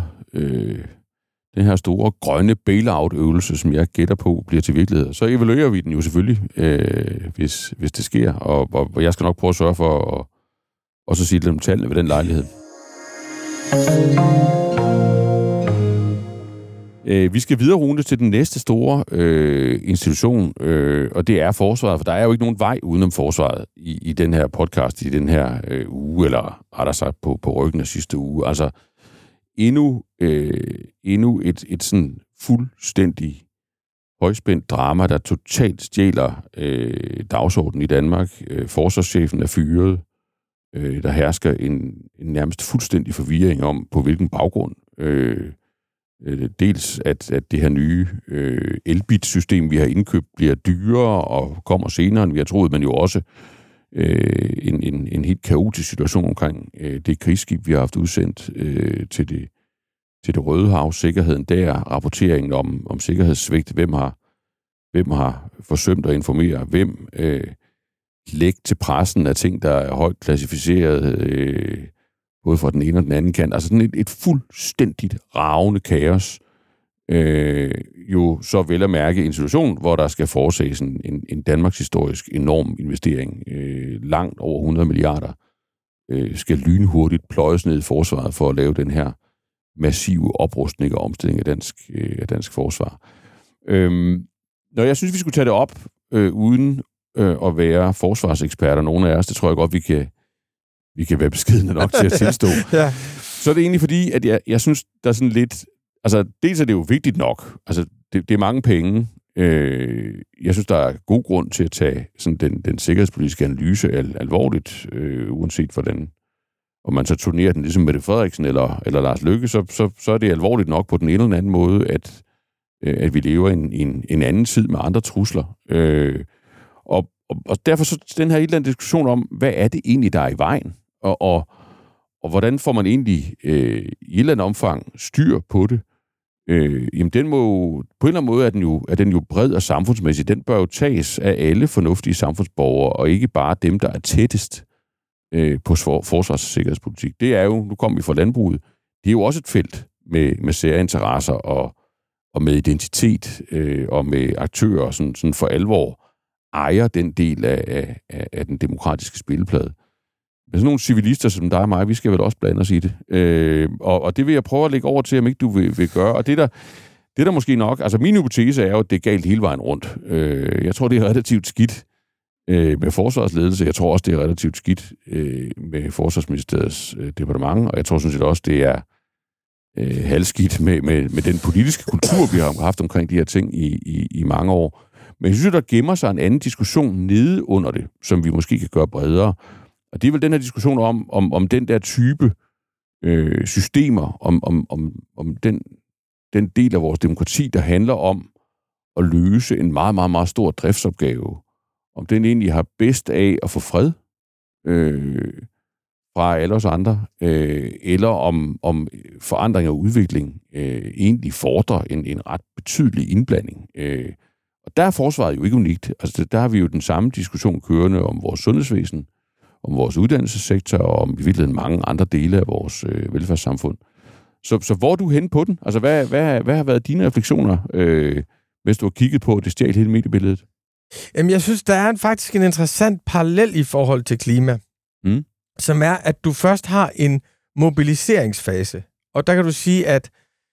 store grønne bailout-øvelse, som jeg gætter på, bliver til virkelighed. Så evaluerer vi den jo selvfølgelig, hvis det sker, og jeg skal nok prøve at sørge for at så sige lidt om tallene ved den lejlighed. Vi skal videre runde til den næste store institution, og det er forsvaret, for der er jo ikke nogen vej udenom forsvaret i den her podcast, i den her uge, eller har der sagt på ryggen af sidste uge. Altså endnu et sådan fuldstændig højspændt drama, der totalt stjæler dagsordenen i Danmark. Forsvarschefen er fyret. Der hersker en nærmest fuldstændig forvirring om, på hvilken baggrund. Dels at det her nye elbit-system, vi har indkøbt, bliver dyrere og kommer senere, end vi har troet, men jo også en helt kaotisk situation omkring det krigsskib, vi har haft udsendt til det Røde Hav, sikkerheden der, rapporteringen om sikkerhedssvigt, hvem har forsømt at informere, hvem læg til pressen af ting, der er højt klassificeret, både fra den ene og den anden kant. Altså sådan et fuldstændigt ravende kaos, jo så vel at mærke en situation, hvor der skal foretages en danmarkshistorisk enorm investering, langt over 100 milliarder, skal lynhurtigt pløjes ned i forsvaret for at lave den her massive oprustning og omstilling af dansk forsvar. Når jeg synes, vi skulle tage det op, uden at være forsvarseksperter, nogle af os, det tror jeg godt, vi kan være beskedne nok til at tilstå. Ja. Så er det egentlig fordi, at jeg synes, der er sådan lidt... Altså, dels er det jo vigtigt nok. Altså, det er mange penge. Jeg synes, der er god grund til at tage sådan den sikkerhedspolitiske analyse alvorligt, uanset hvordan... Om man så turnerer den ligesom Mette Frederiksen eller Lars Løkke, så er det alvorligt nok på den ene eller anden måde, at vi lever i en anden tid med andre trusler. Og derfor så den her et eller anden diskussion om, hvad er det egentlig, der er i vejen? Og hvordan får man egentlig i et eller andet omfang styr på det? Jamen på en eller anden måde er den jo bred og samfundsmæssig. Den bør jo tages af alle fornuftige samfundsborgere, og ikke bare dem, der er tættest på forsvars- og sikkerhedspolitik. Det er jo, nu kommer vi fra landbruget, det er jo også et felt med særinteresser og med identitet og med aktører, sådan for alvor ejer den del af den demokratiske spilleplade. Men sådan nogle civilister som dig og mig, vi skal vel også blande os i det. Og det vil jeg prøve at lægge over til, om ikke du vil gøre. Og det Det der måske nok... Altså, min hypotese er jo, at det er galt hele vejen rundt. Jeg tror, det er relativt skidt med forsvarsledelse. Jeg tror også, det er relativt skidt med Forsvarsministeriets departement, og jeg tror sådan set også, det er halvskidt med den politiske kultur, vi har haft omkring de her ting i mange år. Men jeg synes, der gemmer sig en anden diskussion nede under det, som vi måske kan gøre bredere. Og det er vel den her diskussion om den der type systemer, om den del af vores demokrati, der handler om at løse en meget, meget, meget stor driftsopgave. Om den egentlig har bedst af at få fred fra alle os andre, eller om forandring og udvikling egentlig fordrer en ret betydelig indblanding. Og der er forsvaret jo ikke unikt. Altså, der har vi jo den samme diskussion kørende om vores sundhedsvæsen, om vores uddannelsessektor, og om i virkeligheden mange andre dele af vores velfærdssamfund. Så hvor er du henne på den? Altså, hvad har været dine refleksioner, hvis du har kigget på det stjal hele mediebilledet? Jamen, jeg synes, der er faktisk en interessant parallel i forhold til klima, som er, at du først har en mobiliseringsfase. Og der kan du sige, at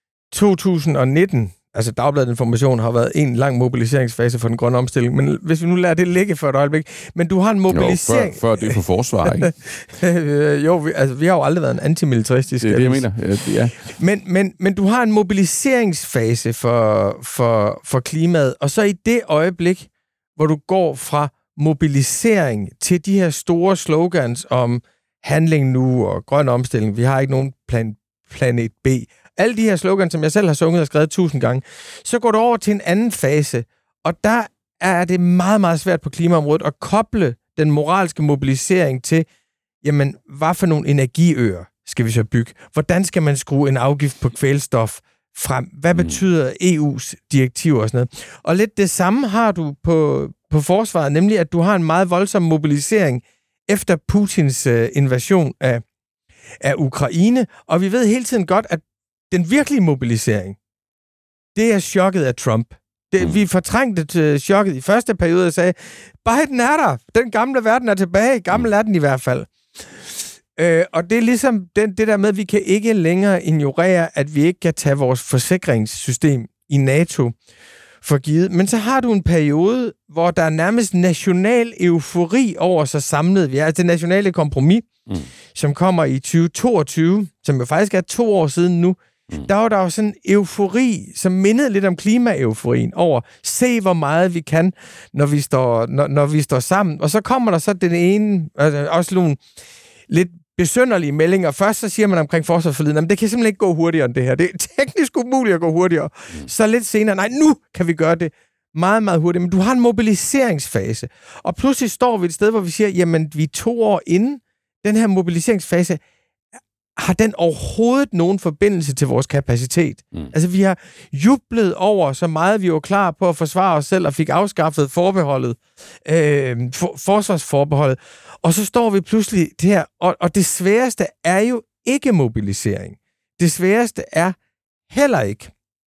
2019, altså Dagbladet Information, har været en lang mobiliseringsfase for den grønne omstilling. Men hvis vi nu lader det ligge for et øjeblik, men du har en mobilisering... Jo, før det er for forsvar, ikke? Jo, vi har jo aldrig været en antimilitaristisk... Det er det, jeg mener. Ja. Men du har en mobiliseringsfase for klimaet, og så i det øjeblik, hvor du går fra mobilisering til de her store slogans om handling nu og grøn omstilling. Vi har ikke nogen planet B. Alle de her slogans, som jeg selv har sunget og skrevet 1000 gange. Så går du over til en anden fase, og der er det meget, meget svært på klimaområdet at koble den moralske mobilisering til, jamen, hvad for nogle energiøer skal vi så bygge? Hvordan skal man skrue en afgift på kvælstof frem? Hvad betyder EU's direktiver og sådan noget? Og lidt det samme har du på forsvaret, nemlig at du har en meget voldsom mobilisering efter Putins invasion af Ukraine, og vi ved hele tiden godt, at den virkelige mobilisering, det er chokket af Trump. Vi fortrængte chokket i første periode og sagde, Biden er der, den gamle verden er tilbage, gammel er den i hvert fald. Og det er ligesom det der med, at vi kan ikke længere ignorere, at vi ikke kan tage vores forsikringssystem i NATO for givet. Men så har du en periode, hvor der er nærmest national eufori over sig samlet. Vi har altså det nationale kompromis, som kommer i 2022, som jo faktisk er 2 år siden nu. Der var der jo sådan en eufori, som mindede lidt om klimaeuforien over, se hvor meget vi kan, når vi står sammen. Og så kommer der så den ene, også nogle lidt besynderlige meldinger. Først så siger man omkring forsvarsforliget, men det kan simpelthen ikke gå hurtigere end det her. Det er teknisk umuligt at gå hurtigere. Så lidt senere, nej, nu kan vi gøre det meget, meget hurtigt. Men du har en mobiliseringsfase. Og pludselig står vi et sted, hvor vi siger, jamen, vi er 2 år inden den her mobiliseringsfase. Har den overhovedet nogen forbindelse til vores kapacitet? Altså, vi har jublet over så meget, vi var klar på at forsvare os selv, og fik afskaffet forbeholdet, forsvarsforbeholdet. Og så står vi pludselig der, og det sværeste er jo ikke mobilisering. Det sværeste er heller ikke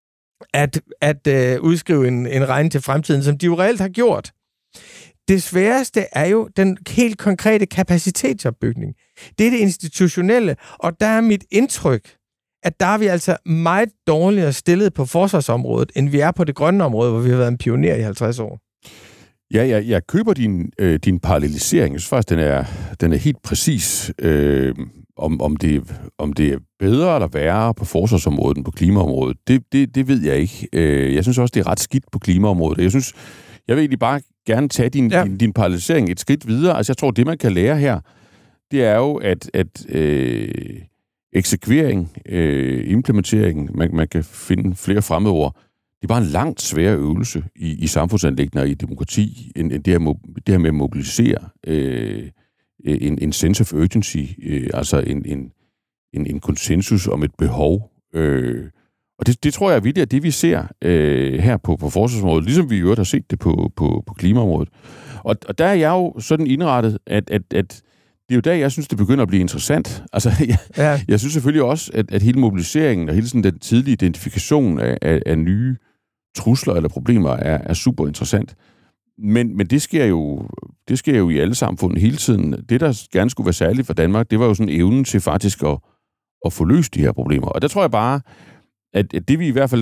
at udskrive en regning til fremtiden, som de jo reelt har gjort. Det sværeste er jo den helt konkrete kapacitetsopbygning. Det er det institutionelle, og der er mit indtryk, at der er vi altså meget dårligere stillet på forsvarsområdet, end vi er på det grønne område, hvor vi har været en pioner i 50 år. Ja, jeg køber din parallelisering. Jeg synes faktisk, den er helt præcis. Om det er bedre eller værre på forsvarsområdet end på klimaområdet, det ved jeg ikke. Jeg synes også, det er ret skidt på klimaområdet. Jeg vil egentlig bare gerne tage din parallelisering et skridt videre. Altså, jeg tror, det man kan lære her, det er jo, at eksekvering, implementering, man kan finde flere fremmedord, det er bare en langt sværere øvelse i samfundsanliggender og i demokrati, end det her med at mobilisere en sense of urgency, altså en konsensus om et behov. Og det tror jeg virkelig er det, vi ser her på forsvarsområdet, ligesom vi i øvrigt har set det på klimaområdet. Og der er jeg jo sådan indrettet, at det er jo der, jeg synes, det begynder at blive interessant. Altså, jeg synes selvfølgelig også, at hele mobiliseringen og hele sådan den tidlige identifikation af nye trusler eller problemer er super interessant. Men det sker jo i alle samfund hele tiden. Det, der gerne skulle være særligt for Danmark, det var jo sådan evnen til faktisk at få løst de her problemer. Og der tror jeg bare, at det vi i hvert fald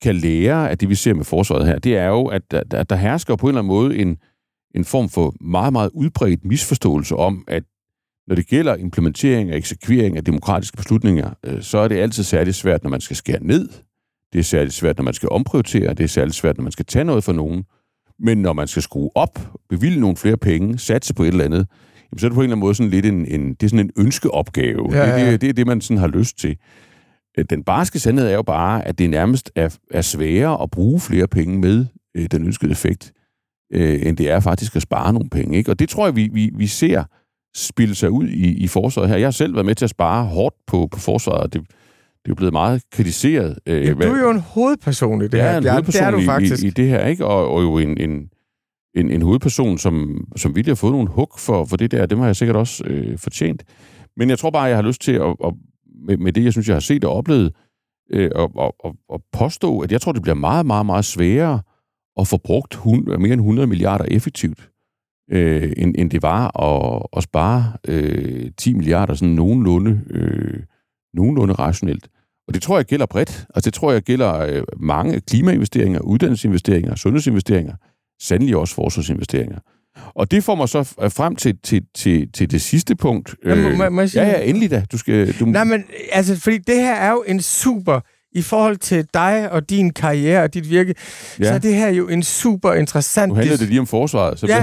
kan lære af det, vi ser med forsvaret her, det er jo, at der hersker på en eller anden måde en form for meget, meget udbredt misforståelse om, at når det gælder implementering og eksekvering af demokratiske beslutninger, så er det altid særligt svært, når man skal skære ned. Det er særligt svært, når man skal omprioritere. Det er særligt svært, når man skal tage noget fra nogen. Men når man skal skrue op, bevilge nogle flere penge, satse på et eller andet, så er det på en eller anden måde sådan lidt det er sådan en ønskeopgave. Ja. Det er det, man sådan har lyst til. Den barske sandhed er jo bare, at det nærmest er sværere at bruge flere penge med den ønskede effekt, end det er faktisk at spare nogle penge. Ikke? Og det tror jeg, vi ser spille sig ud i forsvaret her. Jeg har selv været med til at spare hårdt på forsvaret, og det er jo blevet meget kritiseret. Du er jo en hovedperson i det her. Ja, en hovedperson det er du faktisk. I det her, ikke? Og jo en hovedperson, som virkelig har fået nogle hug for det der. Dem har jeg sikkert også fortjent. Men jeg tror bare, jeg har lyst til at med det, jeg synes, jeg har set og oplevet, at påstå, at jeg tror, det bliver meget, meget, meget sværere at få brugt mere end 100 milliarder effektivt, end det var at spare 10 milliarder sådan nogenlunde rationelt. Og det tror jeg gælder bredt. Altså det tror jeg gælder mange klimainvesteringer, uddannelsesinvesteringer, sundhedsinvesteringer, sandelig også forsvarsinvesteringer. Og det får mig så frem til det sidste punkt. Må jeg sige? Ja, endelig da. Nej, men altså, fordi det her er jo en super, i forhold til dig og din karriere og dit virke, så er det her jo en super interessant... Nu handler det lige om forsvaret. Så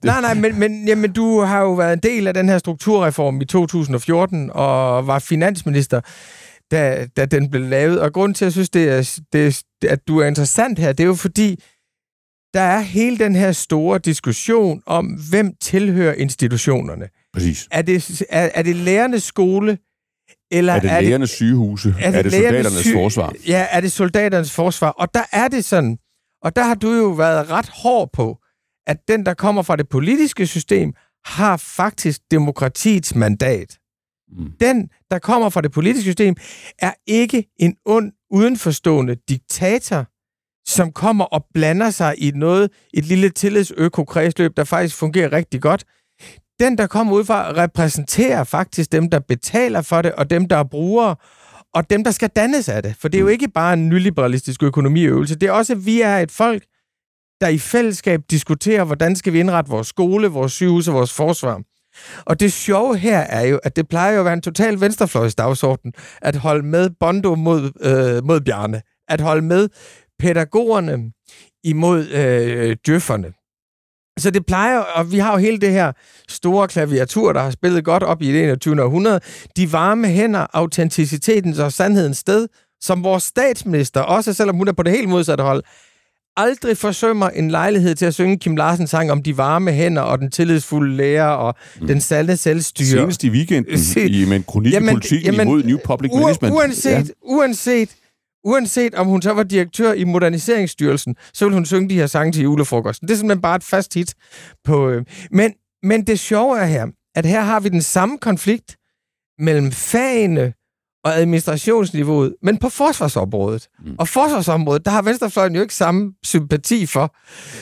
men du har jo været en del af den her strukturreform i 2014 og var finansminister, da den blev lavet. Og grunden til, at jeg synes, at du er interessant her, det er jo fordi, der er hele den her store diskussion om, hvem tilhører institutionerne. Præcis. Er det lærernes skole, eller er det lærernes sygehuse? Er det soldaternes forsvar? Ja, er det soldaternes forsvar? Og der er det sådan, og der har du jo været ret hård på, at den, der kommer fra det politiske system, har faktisk demokratiets mandat. Den, der kommer fra det politiske system, er ikke en ond, udenforstående diktator, som kommer og blander sig i et lille tillidsøko-kredsløb, der faktisk fungerer rigtig godt. Den, der kommer ud fra, repræsenterer faktisk dem, der betaler for det, og dem, der er brugere, og dem, der skal dannes af det. For det er jo ikke bare en nyliberalistisk økonomiøvelse. Det er også, at vi er et folk, der i fællesskab diskuterer, hvordan skal vi indrette vores skole, vores sygehus og vores forsvar. Og det sjove her er jo, at det plejer jo at være en total venstrefløjsdagsorden, at holde med Bondo mod Bjarne, at holde med pædagogerne imod djøfferne. Så det plejer, og vi har jo hele det her store klaviatur, der har spillet godt op i det 21. århundrede, de varme hænder, autenticitetens og sandhedens sted, som vores statsminister, også selvom hun er på det helt modsatte hold, aldrig forsømmer en lejlighed til at synge Kim Larsens sang om de varme hænder og den tillidsfulde lærer og den sande selvstyre. Senest i weekenden med en kronik i Politiken imod New Public Management. Uanset om hun så var direktør i Moderniseringsstyrelsen, så ville hun synge de her sange til julefrokosten. Det er simpelthen bare et fast hit på... Men det sjove er her, at her har vi den samme konflikt mellem fagene og administrationsniveauet, men på forsvarsområdet. Og forsvarsområdet, der har venstrefløjen jo ikke samme sympati for,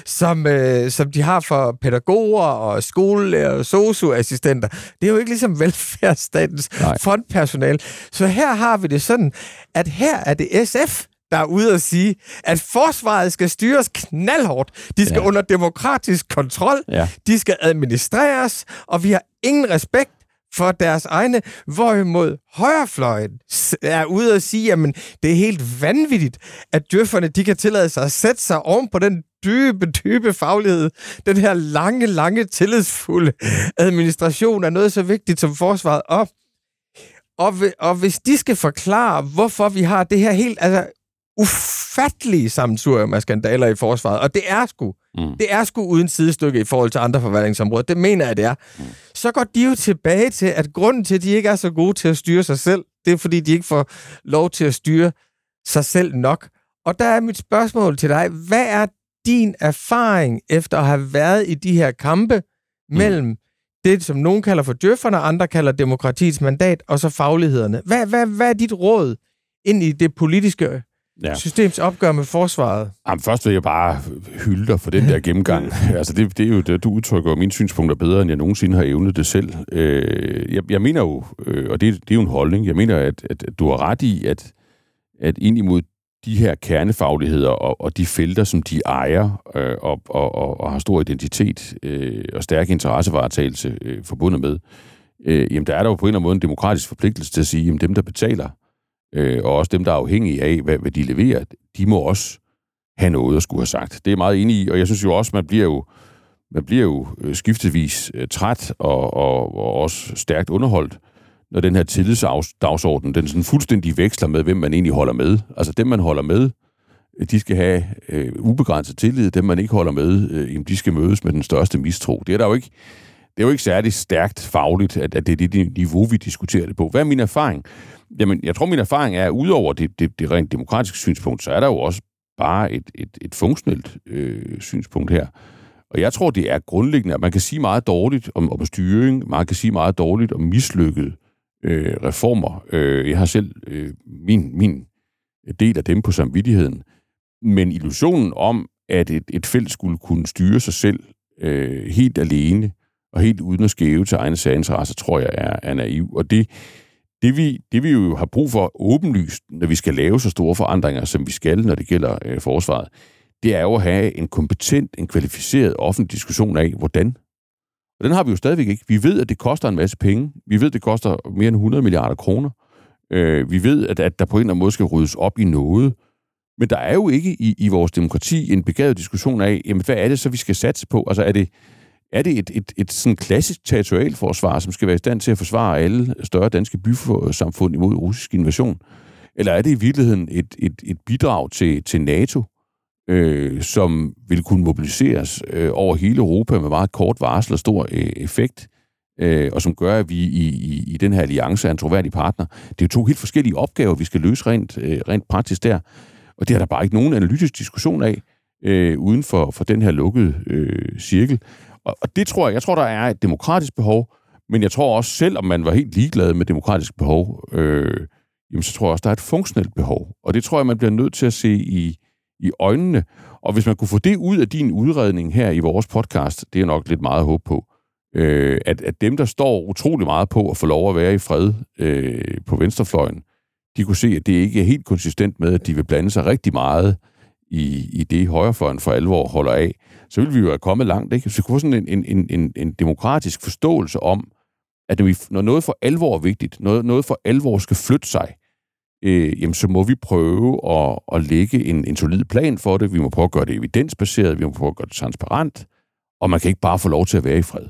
som de har for pædagoger og skolelærer og sosu-assistenter. Det er jo ikke ligesom velfærdsstatens frontpersonale. Så her har vi det sådan, at her er det SF, der er ude at sige, at forsvaret skal styres knaldhårdt. De skal under demokratisk kontrol. Ja. De skal administreres, og vi har ingen respekt for deres egne, hvorimod højrefløjen er ude at sige, jamen, det er helt vanvittigt, at djøfferne, de kan tillade sig at sætte sig oven på den dybe faglighed. Den her lange, tillidsfulde administration er noget så vigtigt som forsvaret. Og hvis de skal forklare, hvorfor vi har det her helt ufattelige sammensurium af skandaler i forsvaret, og det er sgu uden sidestykke i forhold til andre forvaltningsområder, det mener jeg, det er. Så går de jo tilbage til, at grunden til, at de ikke er så gode til at styre sig selv, det er, fordi de ikke får lov til at styre sig selv nok. Og der er mit spørgsmål til dig, hvad er din erfaring efter at have været i de her kampe mellem det, som nogen kalder for djøfferne, andre kalder demokratiets mandat, og så faglighederne? Hvad er dit råd ind i det politiske systems opgør med forsvaret? Jamen, først vil jeg bare hylde dig for den der gennemgang. Altså, det er jo det, du udtrykker mine synspunkter bedre, end jeg nogensinde har evnet det selv. Jeg mener jo, og det er jo en holdning, jeg mener, at du har ret i, at ind imod de her kernefagligheder og de felter, som de ejer og har stor identitet og stærk interessevaretagelse forbundet med, jamen der er der jo på en eller anden måde en demokratisk forpligtelse til at sige, at dem, der betaler, og også dem, der er afhængige af, hvad de leverer, de må også have noget at skulle have sagt. Det er jeg meget enig i, og jeg synes jo også, man bliver jo skiftevis træt og også stærkt underholdt, når den her tillidsdagsorden, den sådan fuldstændig veksler med, hvem man egentlig holder med. Altså dem, man holder med, de skal have ubegrænset tillid. Dem, man ikke holder med, de skal mødes med den største mistro. Det er jo ikke særlig stærkt fagligt, at det er det niveau, vi diskuterer det på. Hvad er min erfaring? Jamen, jeg tror, min erfaring er, at udover det rent demokratiske synspunkt, så er der jo også bare et funktionelt synspunkt her. Og jeg tror, det er grundlæggende, at man kan sige meget dårligt om styring, man kan sige meget dårligt om mislykkede reformer. Jeg har selv min del af dem på samvittigheden. Men illusionen om, at et felt skulle kunne styre sig selv helt alene og helt uden at skæve til egne særinteresser, tror jeg er naiv. Og det vi jo har brug for åbenlyst, når vi skal lave så store forandringer, som vi skal, når det gælder forsvaret, det er jo at have en kompetent, en kvalificeret offentlig diskussion af, hvordan. Og den har vi jo stadigvæk ikke. Vi ved, at det koster en masse penge. Vi ved, at det koster mere end 100 milliarder kroner. Vi ved, at der på en eller anden måde skal ryddes op i noget. Men der er jo ikke i vores demokrati en begavet diskussion af, jamen, hvad er det så, vi skal satse på? Altså, er det et sådan klassisk territorialforsvar, som skal være i stand til at forsvare alle større danske bysamfund imod russisk invasion? Eller er det i virkeligheden et bidrag til NATO, som vil kunne mobiliseres over hele Europa med meget kort varsel og stor effekt, og som gør, at vi i den her alliance er en troværdig partner? Det er jo to helt forskellige opgaver, vi skal løse rent praktisk der, og det er der bare ikke nogen analytisk diskussion af uden for den her lukkede cirkel. Og det tror jeg der er et demokratisk behov, men jeg tror også, selv om man var helt ligeglad med demokratisk behov, jamen så tror jeg også, der er et funktionelt behov. Og det tror jeg, man bliver nødt til at se i øjnene. Og hvis man kunne få det ud af din udredning her i vores podcast, det er nok lidt meget håb på, at dem, der står utrolig meget på at få lov at være i fred på venstrefløjen, de kunne se, at det ikke er helt konsistent med, at de vil blande sig rigtig meget i det højrefløjen for alvor holder af, så vil vi jo have kommet langt, ikke? Så vi kunne få sådan en demokratisk forståelse om, at når noget for alvor er vigtigt, noget for alvor skal flytte sig, jamen så må vi prøve at lægge en solid plan for det. Vi må prøve at gøre det evidensbaseret, vi må prøve at gøre det transparent, og man kan ikke bare få lov til at være i fred.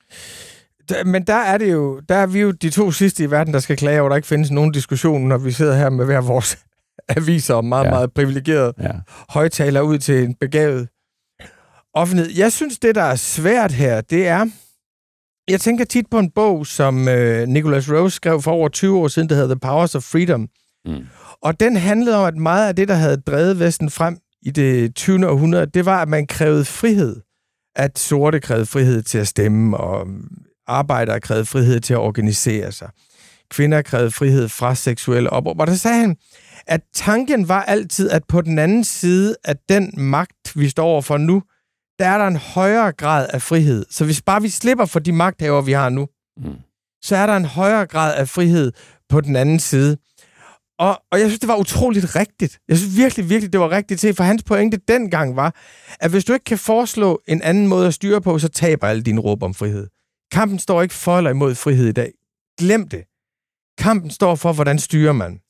Men der er vi jo de to sidste i verden, der skal klage over, at der ikke findes nogen diskussion, når vi sidder her med hver vores aviser og meget privilegerede højtaler ud til en begavet offentlighed. Jeg synes, det der er svært her, det er, jeg tænker tit på en bog, som Nicholas Rose skrev for over 20 år siden, der hedder The Powers of Freedom. Mm. Og den handlede om, at meget af det, der havde drevet Vesten frem i det 20. århundrede, det var, at man krævede frihed. At sorte krævede frihed til at stemme, og arbejdere krævede frihed til at organisere sig. Kvinder krævede frihed fra seksuelle oprør. Og der sagde han, at tanken var altid, at på den anden side af den magt, vi står overfor nu, der er der en højere grad af frihed. Så hvis bare vi slipper for de magthavere, vi har nu, så er der en højere grad af frihed på den anden side. Og jeg synes, det var utroligt rigtigt. Jeg synes virkelig, det var rigtigt til, for hans pointe dengang var, at hvis du ikke kan foreslå en anden måde at styre på, så taber alle dine råb om frihed. Kampen står ikke for eller imod frihed i dag. Glem det. Kampen står for, hvordan styrer man.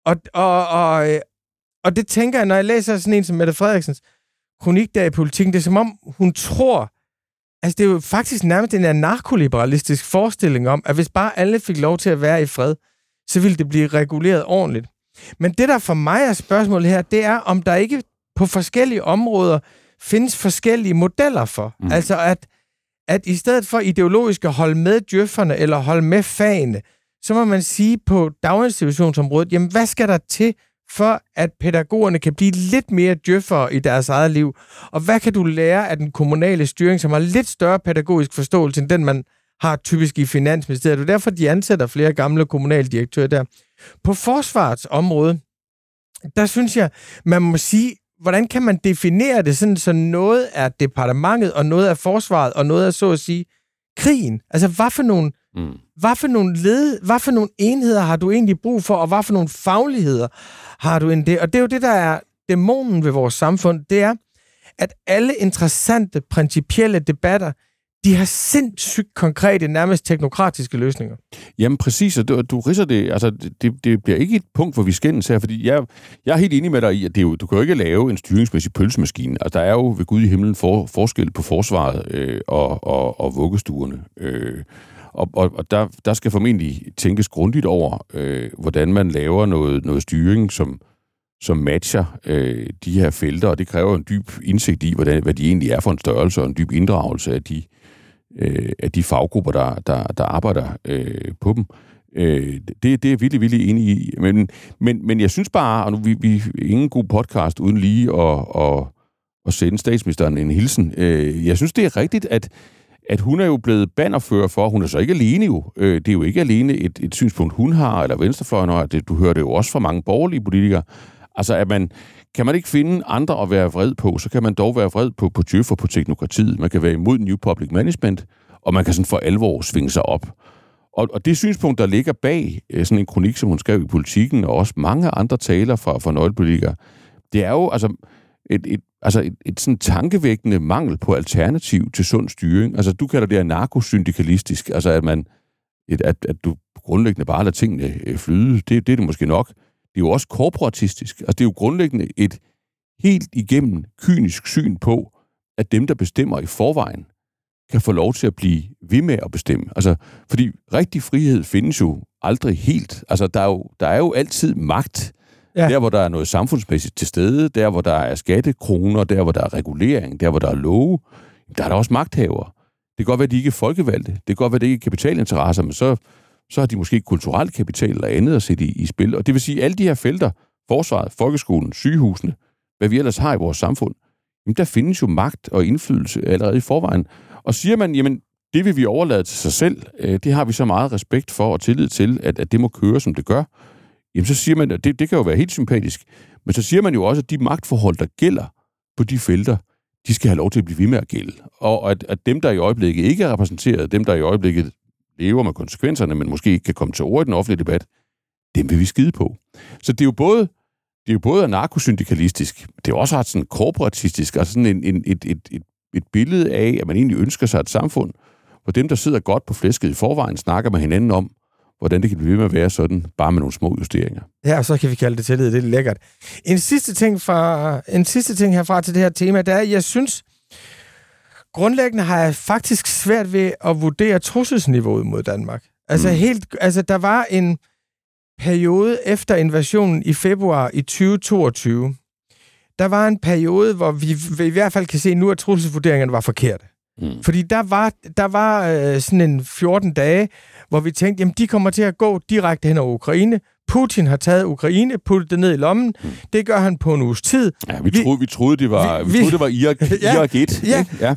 Og det tænker jeg, når jeg læser sådan en som Mette Frederiksens kronik der i Politikken, det er som om, hun tror, altså det er jo faktisk nærmest en anarkoliberalistisk forestilling om, at hvis bare alle fik lov til at være i fred, så ville det blive reguleret ordentligt. Men det, der for mig er spørgsmålet her, det er, om der ikke på forskellige områder findes forskellige modeller for. Altså at i stedet for ideologisk at holde med djøfferne eller holde med fagene, så må man sige på daginstitutionsområdet, jamen hvad skal der til, for at pædagogerne kan blive lidt mere djøffere i deres eget liv? Og hvad kan du lære af den kommunale styring, som har lidt større pædagogisk forståelse, end den man har typisk i Finansministeriet? Det er derfor, de ansætter flere gamle kommunaldirektører der. På forsvarets område, der synes jeg, man må sige, hvordan kan man definere det sådan, så noget er departementet, og noget er forsvaret, og noget er så at sige krigen? Altså, hvad for nogle Hvad for nogle enheder har du egentlig brug for, og hvad for nogle fagligheder har du egentlig det? Og det er jo det, der er dæmonen ved vores samfund, det er, at alle interessante, principielle debatter, de har sindssygt konkrete, nærmest teknokratiske løsninger. Jamen præcis, og du ridser det, altså det bliver ikke et punkt, hvor vi skændes her, fordi jeg er helt enig med dig i, at det er jo, du kan jo ikke lave en styringsmæssig pølsemaskine. Altså der er jo ved Gud i himlen forskel på forsvaret og vuggestuerne. Og der skal formentlig tænkes grundigt over, hvordan man laver noget styring, som matcher de her felter, og det kræver en dyb indsigt i, hvad de egentlig er for en størrelse, og en dyb inddragelse af de faggrupper, der arbejder på dem. Det er jeg virkelig enig i. Men jeg synes bare, og nu vi ingen god podcast uden lige at sende statsministeren en hilsen. Jeg synes, det er rigtigt, at hun er jo blevet bannerfører for, hun er så ikke alene jo. Det er jo ikke alene et synspunkt, hun har, eller venstrefløjen har. Du hører det jo også fra mange borgerlige politikere. Altså, kan man ikke finde andre at være vred på, så kan man dog være vred på Djøf og på teknokratiet. Man kan være imod New Public Management, og man kan sådan for alvor svinge sig op. Og det synspunkt, der ligger bag sådan en kronik, som hun skrev i Politikken, og også mange andre taler fra nøglepolitikere, det er jo et sådan tankevækkende mangel på alternativ til sund styring. Altså, du kalder det anarkosyndikalistisk, altså at du grundlæggende bare lader tingene flyde. Det er det måske nok. Det er jo også korporatistisk. Altså, det er jo grundlæggende et helt igennem kynisk syn på, at dem, der bestemmer i forvejen, kan få lov til at blive ved med at bestemme. Altså, fordi rigtig frihed findes jo aldrig helt. Altså, der er jo altid magt. Ja. Der, hvor der er noget samfundsmæssigt til stede, der, hvor der er skattekroner, der, hvor der er regulering, der, hvor der er love, der er der også magthavere. Det kan godt være, at de ikke er folkevalgte. Det kan godt være, at det ikke er kapitalinteresser, men så har de måske kulturel kapital eller andet at sætte i spil. Og det vil sige, at alle de her felter, forsvaret, folkeskolen, sygehusene, hvad vi ellers har i vores samfund, jamen der findes jo magt og indflydelse allerede i forvejen. Og siger man, jamen det vil vi overlade til sig selv, det har vi så meget respekt for og tillid til, at det må køre, som det gør, jamen så siger man, at det kan jo være helt sympatisk, men så siger man jo også, at de magtforhold, der gælder på de felter, de skal have lov til at blive ved med at gælde. Og at dem, der i øjeblikket ikke er repræsenteret, dem, der i øjeblikket lever med konsekvenserne, men måske ikke kan komme til ord i den offentlige debat, dem vil vi skide på. Så det er jo både anarkosyndikalistisk, det er også ret sådan korporatistisk, altså sådan et billede af, at man egentlig ønsker sig et samfund, hvor dem, der sidder godt på flæsket i forvejen, snakker med hinanden om, hvordan det kan blive ved med at være sådan, bare med nogle små justeringer. Ja, og så kan vi kalde det tillid, det er lækkert. En sidste ting herfra til det her tema, det er, jeg synes, grundlæggende har jeg faktisk svært ved at vurdere trusselsniveauet mod Danmark. Altså, der var en periode efter invasionen i februar i 2022. Der var en periode, hvor vi i hvert fald kan se nu, at trusselsvurderingerne var forkerte. Fordi der var sådan en 14 dage, hvor vi tænkte, jamen de kommer til at gå direkte hen over Ukraine. Putin har taget Ukraine, puttet det ned i lommen. Det gør han på en uges tid. Ja, vi troede, det var Irak 1. Ja.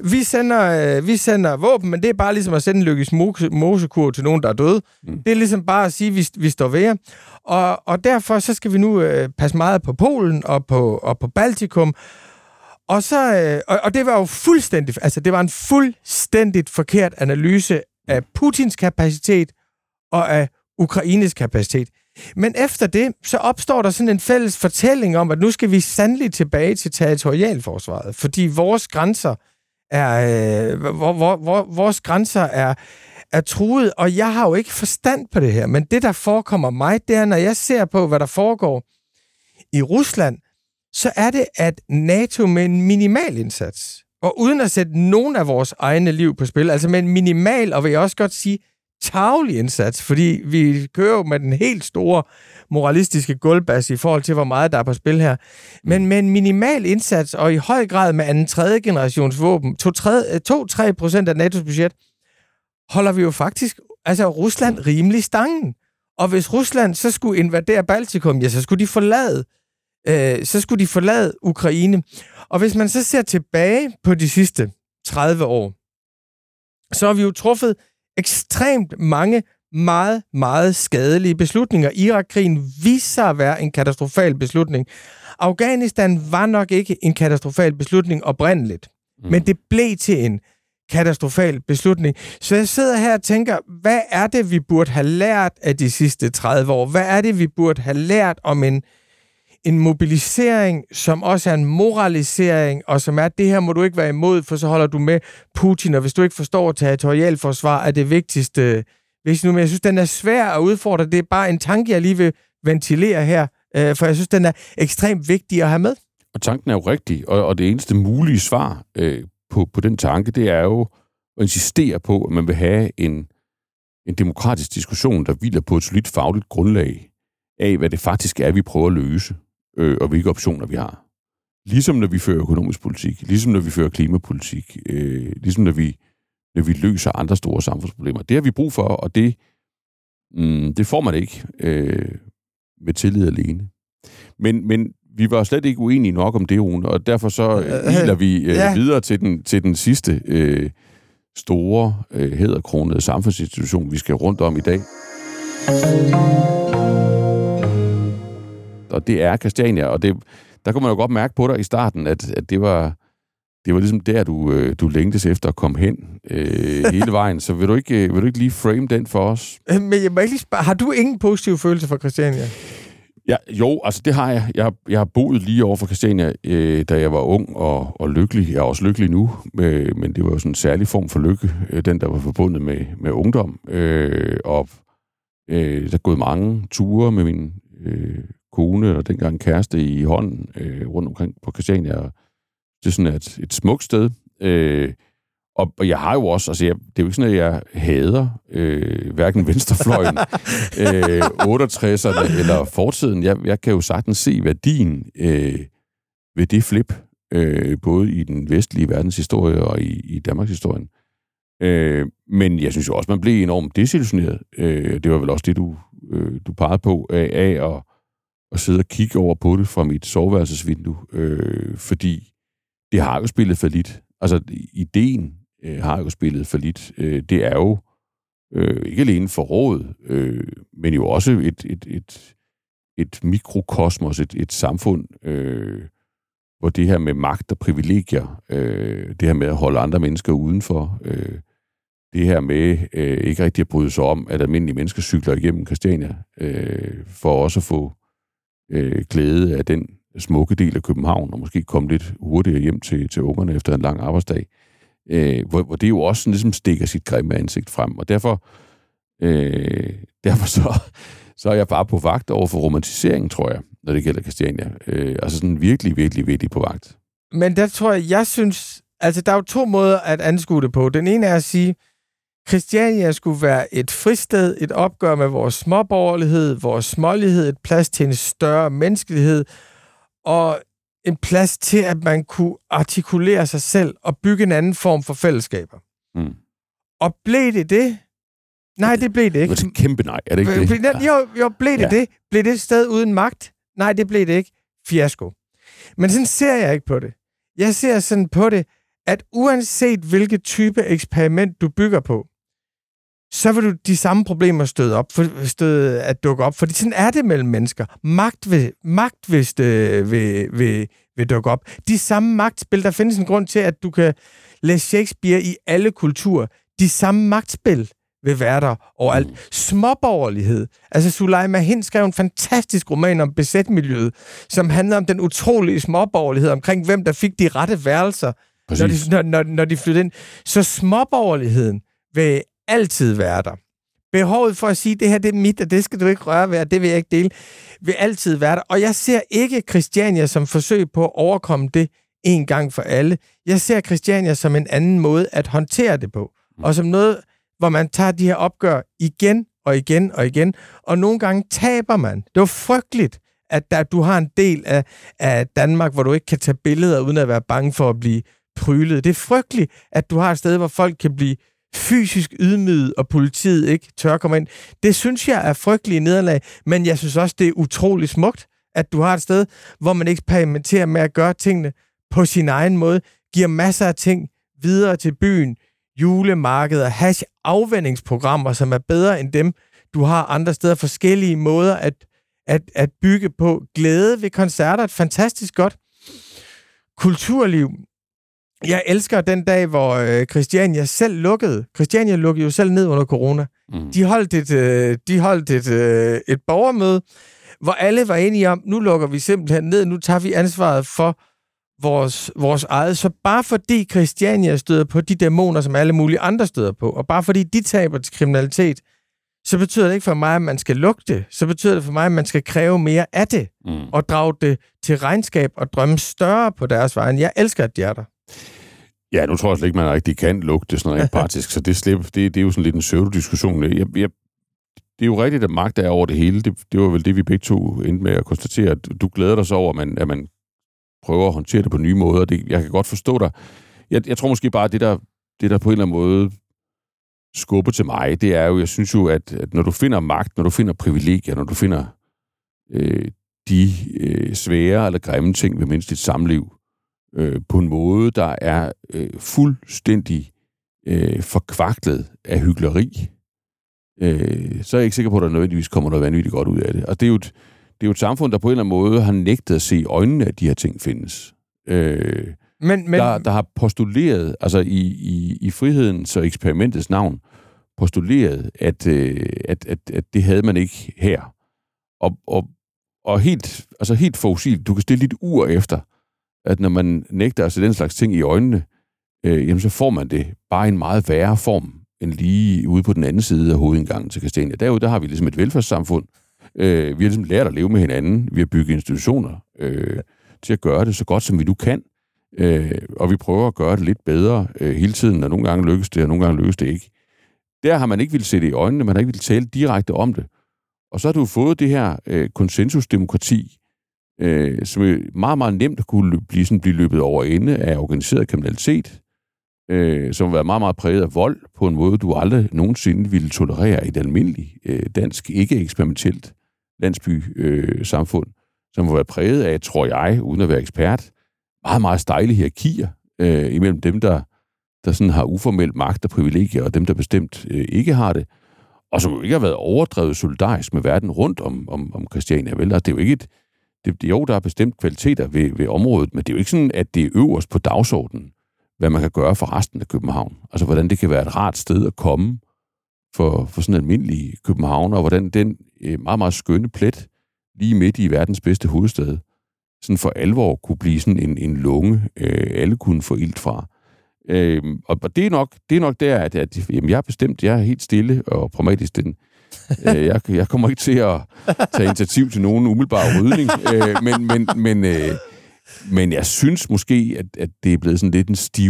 Vi sender våben, men det er bare ligesom at sende en Lykkes Mosekur til nogen, der er døde. Det er ligesom bare at sige, at vi står ved. Og derfor så skal vi nu passe meget på Polen og på Baltikum. Og det var jo fuldstændig, altså det var en fuldstændigt forkert analyse af Putins kapacitet og af Ukraines kapacitet. Men efter det, så opstår der sådan en fælles fortælling om, at nu skal vi sandelig tilbage til territorialforsvaret, fordi vores grænser er truet, og jeg har jo ikke forstand på det her, men det, der forekommer mig, det er, når jeg ser på, hvad der foregår i Rusland, så er det, at NATO med en minimal indsats, og uden at sætte nogen af vores egne liv på spil, altså med en minimal, og vil jeg også godt sige, tarvelig indsats, fordi vi kører jo med den helt store moralistiske gulvbas i forhold til, hvor meget der er på spil her. Men med en minimal indsats, og i høj grad med anden tredje generations våben, 2-3% af NATO's budget, holder vi jo faktisk Rusland rimelig stangen. Og hvis Rusland så skulle invadere Baltikum, ja, så skulle de forlade Ukraine. Og hvis man så ser tilbage på de sidste 30 år, så har vi jo truffet ekstremt mange meget, meget skadelige beslutninger. Irak-krigen viste sig at være en katastrofal beslutning. Afghanistan var nok ikke en katastrofal beslutning oprindeligt, men det blev til en katastrofal beslutning. Så jeg sidder her og tænker, hvad er det, vi burde have lært af de sidste 30 år? Hvad er det, vi burde have lært om en mobilisering, som også er en moralisering, og som er, det her må du ikke være imod, for så holder du med Putin, og hvis du ikke forstår territorialforsvar, er det vigtigste. Men jeg synes, den er svær at udfordre. Det er bare en tanke, jeg lige vil ventilere her, for jeg synes, den er ekstremt vigtig at have med. Og tanken er jo rigtig, og det eneste mulige svar på den tanke, det er jo at insistere på, at man vil have en demokratisk diskussion, der hviler på et solidt fagligt grundlag af, hvad det faktisk er, vi prøver at løse, og hvilke optioner vi har. Ligesom når vi fører økonomisk politik, ligesom når vi fører klimapolitik, ligesom når vi løser andre store samfundsproblemer. Det har vi brug for, og det får man ikke med tillid alene. Men vi var slet ikke uenige nok om det, Rune, og derfor så hviler vi videre til den sidste store, hæderkronede samfundsinstitution, vi skal rundt om i dag. Og det er Christiania, og der kunne man jo godt mærke på dig i starten, at det var ligesom der, du længtes efter at komme hen hele vejen. Så vil du ikke lige frame den for os? Men jeg må ikke lige spørge, har du ingen positive følelser for Christiania? Ja, jo, altså det har jeg. Jeg har boet lige over for Christiania, da jeg var ung og lykkelig. Jeg er også lykkelig nu, men det var jo sådan en særlig form for lykke, den der var forbundet med ungdom. Og der er gået mange ture med min kone og dengang kæreste i hånden rundt omkring på Christiania. Det er sådan et smukt sted. Og jeg har jo også, altså det er jo ikke sådan, at jeg hader hverken venstrefløjen, 68'erne eller fortiden. Jeg kan jo sagtens se værdien ved det flip, både i den vestlige verdenshistorie og i Danmarks historien. Men jeg synes jo også, man blev enormt desillusioneret. Det var vel også det, du pegede på, af at sidde og kigge over på det fra mit soveværelsesvindue, fordi det har jo spillet fallit. Altså, ideen har jo spillet fallit. Det er jo ikke alene forrådet, men jo også et mikrokosmos, et samfund, hvor det her med magt og privilegier, det her med at holde andre mennesker udenfor, det her med ikke rigtig at bryde sig om, at almindelige mennesker cykler igennem Christiania, for også at få glæde af den smukke del af København, og måske komme lidt hurtigere hjem til ungerne efter en lang arbejdsdag, hvor det jo også ligesom stikker sit grimme ansigt frem. Og derfor så er jeg bare på vagt over for romantiseringen, tror jeg, når det gælder Christiania. Altså sådan virkelig, virkelig, virkelig på vagt. Men der tror jeg synes, altså der er jo to måder at anskue det på. Den ene er at sige, Christiania skulle være et fristed, et opgør med vores småborgerlighed, vores smålighed, et plads til en større menneskelighed, og en plads til, at man kunne artikulere sig selv og bygge en anden form for fællesskaber. Mm. Og blev det det? Nej, det blev det ikke. Det var et kæmpe nej, er det ikke det? Jo, blev det det? Blev det et sted uden magt? Nej, det blev det ikke. Fiasko. Men sådan ser jeg ikke på det. Jeg ser sådan på det, at uanset hvilket type eksperiment du bygger på, så vil du de samme problemer at dukke op. Fordi sådan er det mellem mennesker. Magt vil dukke op. De samme magtspil, der findes en grund til, at du kan læse Shakespeare i alle kulturer. De samme magtspil vil være der overalt. Småborgerlighed. Altså Suleima Hind skrev en fantastisk roman om BZ-miljøet, som handler om den utrolige småborgerlighed, omkring hvem der fik de rette værelser, når de flyttede ind. Så småborgerligheden vil altid være der. Behovet for at sige, det her det er mit, og det skal du ikke røre ved, det vil jeg ikke dele, vil altid være der. Og jeg ser ikke Christiania som forsøg på at overkomme det en gang for alle. Jeg ser Christiania som en anden måde at håndtere det på. Og som noget, hvor man tager de her opgør igen og igen og igen, og nogle gange taber man. Det var frygteligt, at du har en del af Danmark, hvor du ikke kan tage billeder, uden at være bange for at blive prylet. Det er frygteligt, at du har et sted, hvor folk kan blive fysisk ydmyget, og politiet ikke tør komme ind. Det synes jeg er frygtelige nederlag, men jeg synes også, det er utrolig smukt, at du har et sted, hvor man eksperimenterer med at gøre tingene på sin egen måde, giver masser af ting videre til byen, julemarkeder, afvendingsprogrammer, som er bedre end dem, du har andre steder, forskellige måder at bygge på. Glæde ved koncerter, et fantastisk godt kulturliv. Jeg elsker den dag, hvor Christiania selv lukkede. Christiania lukkede jo selv ned under corona. De holdt et borgermøde, hvor alle var enige om, nu lukker vi simpelthen ned, nu tager vi ansvaret for vores eget. Så bare fordi Christiania støder på de dæmoner, som alle mulige andre støder på, og bare fordi de taber til kriminalitet, så betyder det ikke for mig, at man skal lukke det. Så betyder det for mig, at man skal kræve mere af det, og drage det til regnskab og drømme større på deres vejen. Jeg elsker, at de er der. Ja, nu tror jeg slet ikke, man rigtig kan lukke det sådan rent partisk, så det er jo sådan lidt en pseudo-diskussion. Det er jo rigtigt, at magt er over det hele. Det var vel det, vi begge to endte med at konstatere, at du glæder dig så over, at man prøver at håndtere det på nye måder. Jeg kan godt forstå dig. Jeg tror måske bare, at det der på en eller anden måde skubber til mig, det er jo, jeg synes jo, at når du finder magt, når du finder privilegier, når du finder de svære eller grimme ting ved mindst dit samliv, på en måde, der er fuldstændig forkvaklet af hykleri, så er jeg ikke sikker på, at der nødvendigvis kommer noget vanvittigt godt ud af det. Og det er jo et samfund, der på en eller anden måde har nægtet at se i øjnene, at de her ting findes. Der har postuleret, altså i frihedens og eksperimentets navn, postuleret, at det havde man ikke her. Og helt forudsigeligt, du kan stille dit ur efter, at når man nægter at se den slags ting i øjnene, jamen så får man det bare i en meget værre form, end lige ude på den anden side af hovedindgangen til Christiania. Derude, der har vi ligesom et velfærdssamfund. Vi har ligesom lært at leve med hinanden. Vi har bygget institutioner til at gøre det så godt, som vi nu kan. Og vi prøver at gøre det lidt bedre hele tiden, og nogle gange lykkes det, og nogle gange lykkes det ikke. Der har man ikke ville se det i øjnene, man har ikke ville tale direkte om det. Og så har du fået det her konsensusdemokrati, som meget, meget nemt kunne blive løbet over ende af organiseret kriminalitet, som har været meget, meget præget af vold på en måde, du aldrig nogensinde ville tolerere i et almindeligt dansk, ikke eksperimentelt landsby-samfund, som har været præget af, tror jeg, uden at være ekspert, meget, meget stejle hierarkier imellem dem, der sådan har uformel magt og privilegier, og dem, der bestemt ikke har det, og som jo ikke har været overdrevet solidarisk med verden rundt om Christiania. Vel? Altså, det er jo ikke der er bestemt kvaliteter ved området, men det er jo ikke sådan, at det er øverst på dagsordenen, hvad man kan gøre for resten af København. Altså, hvordan det kan være et rart sted at komme for sådan en almindelig københavner, og hvordan den meget, meget skønne plet lige midt i verdens bedste hovedstad sådan for alvor kunne blive sådan en lunge, alle kunne få ilt fra. Og det er nok der, at jamen, jeg er helt stille og pragmatisk. Jeg kommer ikke til at tage initiativ til nogen umiddelbar rydning, men jeg synes måske, at det er blevet sådan lidt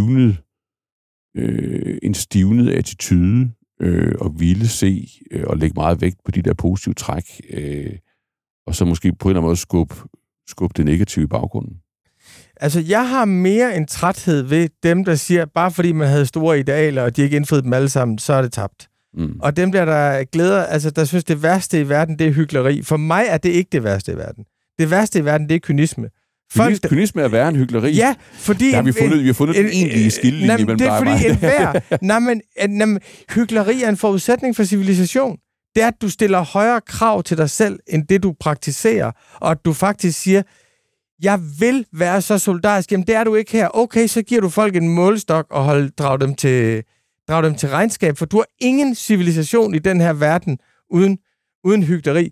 en stivnet attitude og ville se og lægge meget vægt på de der positive træk, og så måske på en eller anden måde skubbe det negative i baggrunden. Altså, jeg har mere en træthed ved dem, der siger, bare fordi man havde store idealer, og de ikke indfriede dem alle sammen, så er det tabt. Og dem der glæder, altså der synes, det værste i verden, det er hykleri. For mig er det ikke det værste i verden. Det værste i verden, det er kynisme. Kynisme er værre end hykleri. Ja, fordi... Der har vi fundet den egentlige skillelinje mellem dig og mig. Det er fordi hykleri er en forudsætning for civilisation. Det er, at du stiller højere krav til dig selv, end det du praktiserer, og at du faktisk siger, jeg vil være så solidarisk. Jamen, det er du ikke her. Okay, så giver du folk en målestok og drag dem til regnskab, for du har ingen civilisation i den her verden uden hykleri.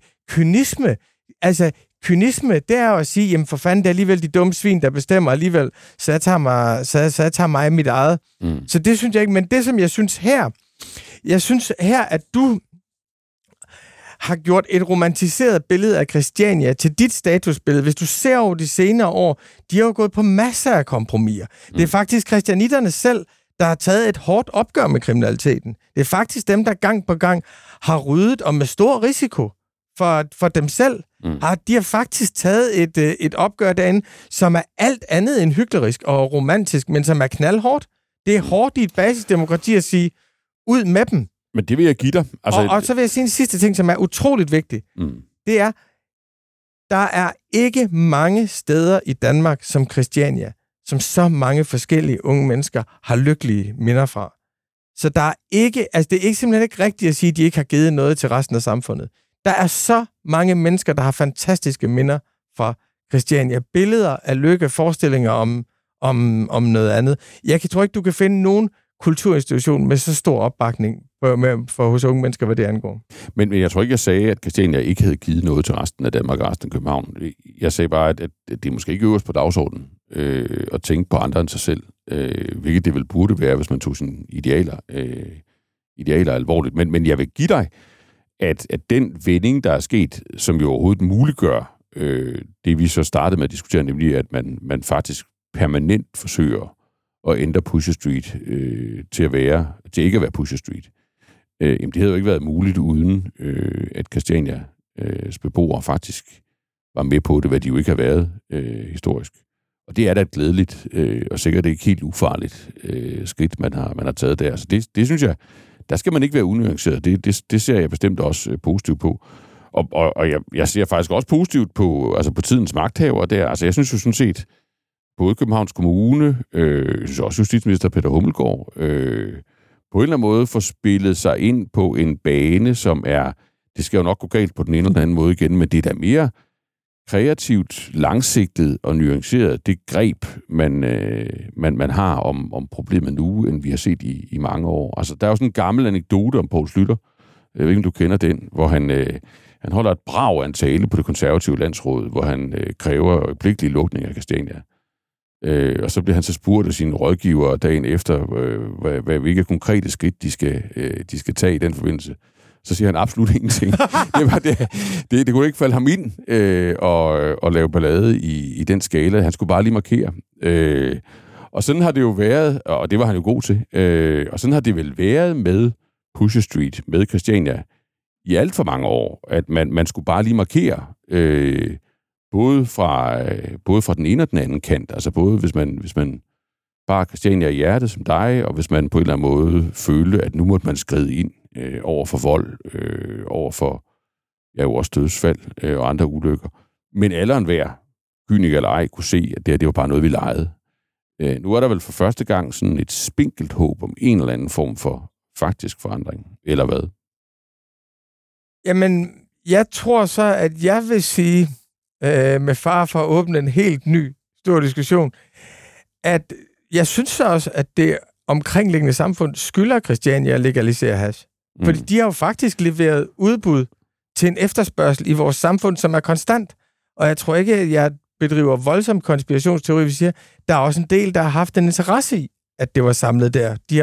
Kynisme, det er jo at sige, jamen for fanden, det er alligevel de dumme svin, der bestemmer alligevel, så jeg tager mig mit eget. Så det synes jeg ikke, men det som jeg synes her, at du har gjort et romantiseret billede af Christiania til dit statusbillede. Hvis du ser over de senere år, de har jo gået på masser af kompromiser. Det er faktisk christianitterne selv, der har taget et hårdt opgør med kriminaliteten. Det er faktisk dem, der gang på gang har ryddet, og med stor risiko for dem selv, de har faktisk taget et opgør derinde, som er alt andet end hyklerisk og romantisk, men som er knaldhårdt. Det er hårdt i et basisdemokrati at sige, ud med dem. Men det vil jeg give dig. Altså, og så vil jeg sige en sidste ting, som er utroligt vigtig. Det er, der er ikke mange steder i Danmark som Christiania, som så mange forskellige unge mennesker har lykkelige minder fra. Så der er ikke, altså det er ikke simpelthen ikke rigtigt at sige, at de ikke har givet noget til resten af samfundet. Der er så mange mennesker, der har fantastiske minder fra Christiania. Billeder af lykke, forestillinger om noget andet. Jeg tror ikke, du kan finde nogen kulturinstitution med så stor opbakning for hos unge mennesker, hvad det angår. Men jeg tror ikke, jeg sagde, at Christiania ikke havde givet noget til resten af Danmark og resten af København. Jeg sagde bare, at det måske ikke øverst på dagsordenen at tænke på andre end sig selv, hvilket det vel burde være, hvis man tog sine idealer alvorligt. Men jeg vil give dig, at den vending, der er sket, som jo overhovedet muliggør det, vi så startede med at diskutere, nemlig at man faktisk permanent forsøger at ændre Pusher Street til ikke at være Pusher Street. Jamen, det havde jo ikke været muligt uden, at Christianias beboere faktisk var med på det, hvad de jo ikke har været historisk. Og det er da et glædeligt, og sikkert ikke helt ufarligt skridt, man har taget der. Så det synes jeg, der skal man ikke være unuanceret. Det ser jeg bestemt også positivt på. Og jeg ser faktisk også positivt på tidens magthaver der. Altså, jeg synes jo sådan set, både Københavns Kommune, jeg synes også justitsminister Peter Hummelgaard, på en eller anden måde får spillet sig ind på en bane, som det skal jo nok gå galt på den ene eller anden måde igen, men det er da mere kreativt, langsigtet og nuanceret det greb, man har om problemet nu, end vi har set i mange år. Altså, der er jo sådan en gammel anekdote om Poul Schlüter, jeg ved ikke, om du kender den, hvor han holder et brag af en tale på det konservative landsråd, hvor han kræver øjeblikkelig lukning af Christiania. Og så bliver han så spurgt af sine rådgivere dagen efter, hvilke konkrete skridt de skal tage i den forbindelse. Så siger han absolut ingenting. Det kunne ikke falde ham ind og lave ballade i den skala. Han skulle bare lige markere. Og sådan har det jo været, og det var han jo god til, og sådan har det vel været med Pusher Street, med Christiania, i alt for mange år, at man skulle bare lige markere, både fra den ene og den anden kant, altså både hvis man bare Christiania i hjertet som dig, og hvis man på en eller anden måde følte, at nu måtte man skride ind over for vold, over for jo også dødsfald og andre ulykker. Men alle og enhver, kyniker eller ej, kunne se, at det var bare noget, vi legede. Nu er der vel for første gang sådan et spinkelt håb om en eller anden form for faktisk forandring, eller hvad? Jamen, jeg tror så, at jeg vil sige, med far for at åbne en helt ny stor diskussion, at jeg synes også, at det omkringliggende samfund skylder Christiania at legalisere hash. Fordi de har jo faktisk leveret udbud til en efterspørgsel i vores samfund, som er konstant. Og jeg tror ikke, at jeg bedriver voldsom konspirationsteori, hvis jeg siger, der er også en del, der har haft en interesse i, at det var samlet der. Det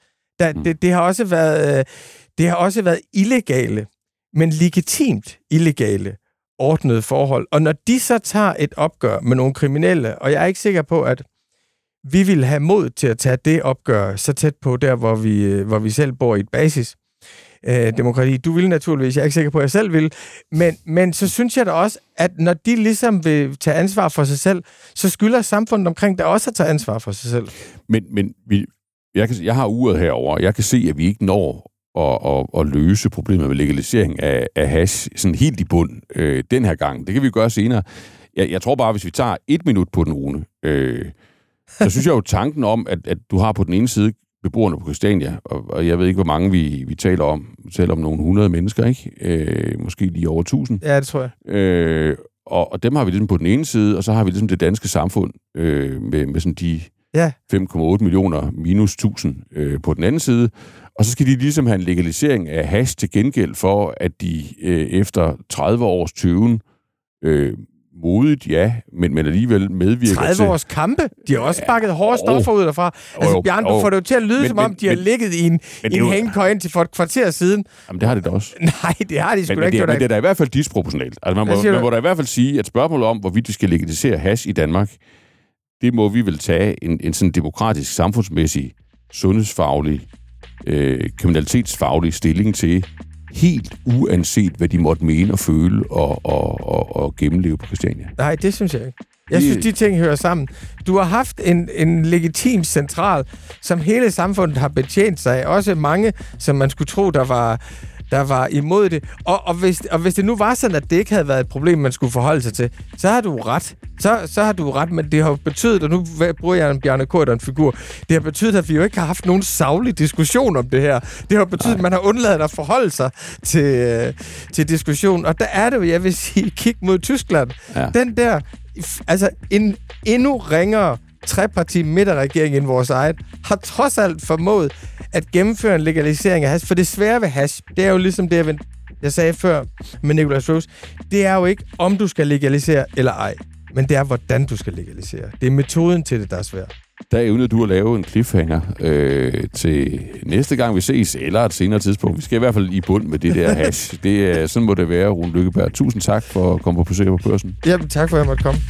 har også været illegale, men legitimt illegale ordnede forhold. Og når de så tager et opgør med nogle kriminelle, og jeg er ikke sikker på, at vi vil have mod til at tage det opgør så tæt på der, hvor vi selv bor i et basisdemokrati. Du vil naturligvis, jeg er ikke sikker på, at jeg selv vil, men så synes jeg da også, at når de ligesom vil tage ansvar for sig selv, så skylder samfundet omkring der også at tage ansvar for sig selv. Men jeg har uret herover. Jeg kan se, at vi ikke når at løse problemet med legalisering af hash sådan helt i bund den her gang. Det kan vi gøre senere. Jeg tror bare, hvis vi tager 1 minut på den, Rune, så synes jeg jo tanken om, at du har på den ene side beboerne på Christiania, og jeg ved ikke, hvor mange vi taler om. Vi taler om nogle 100 mennesker, ikke? Måske lige over 1000. Ja, det tror jeg. Og dem har vi ligesom på den ene side, og så har vi ligesom det danske samfund med sådan de 5,8 millioner minus 1000 på den anden side. Og så skal de ligesom have en legalisering af hash til gengæld for, at de efter 30 års tøven modigt, men alligevel medvirker 30 års kampe? De har også bakket hårde stoffer ud derfra. Altså, Bjørn, du får det jo til at lyde, som om de har ligget i en hængekøj indtil for et kvarter siden. Jamen, det har det da også. Nej, det har de sgu da ikke. Men det er da i hvert fald disproportionalt. Altså, man må da i hvert fald sige, at spørgsmålet om, hvorvidt vi skal legalisere hash i Danmark, det må vi vel tage en sådan demokratisk, samfundsmæssig, sundhedsfaglig, kriminalitetsfaglig stilling til, helt uanset, hvad de måtte mene og føle og gennemleve på Christiania. Nej, det synes jeg ikke. Jeg synes, de ting hører sammen. Du har haft en legitim central, som hele samfundet har betjent sig af. Også mange, som man skulle tro, der var imod det. Og hvis det nu var sådan, at det ikke havde været et problem, man skulle forholde sig til, så har du ret. Så har du ret, men det har betydet, og nu bruger jeg en Bjarne Corydon-figur, det har betydet, at vi jo ikke har haft nogen saglig diskussion om det her. Det har betydet, at man har undladt at forholde sig til diskussion. Og der er det jo, jeg vil sige, kig mod Tyskland. Ja. Den der, altså en endnu ringere treparti midterregering end vores eget, har trods alt formået at gennemføre en legalisering af hash. For det svære ved hash, det er jo ligesom det, jeg sagde før med Nicholas Rose, det er jo ikke, om du skal legalisere eller ej, men det er, hvordan du skal legalisere. Det er metoden til det, der er svært. Der evner du at lave en cliffhanger til næste gang, vi ses, eller et senere tidspunkt. Vi skal i hvert fald i bund med det der hash. Sådan må det være, Rune Lykkeberg. Tusind tak for at komme på besøg på Børsen. Jamen, tak for, at jeg måtte komme.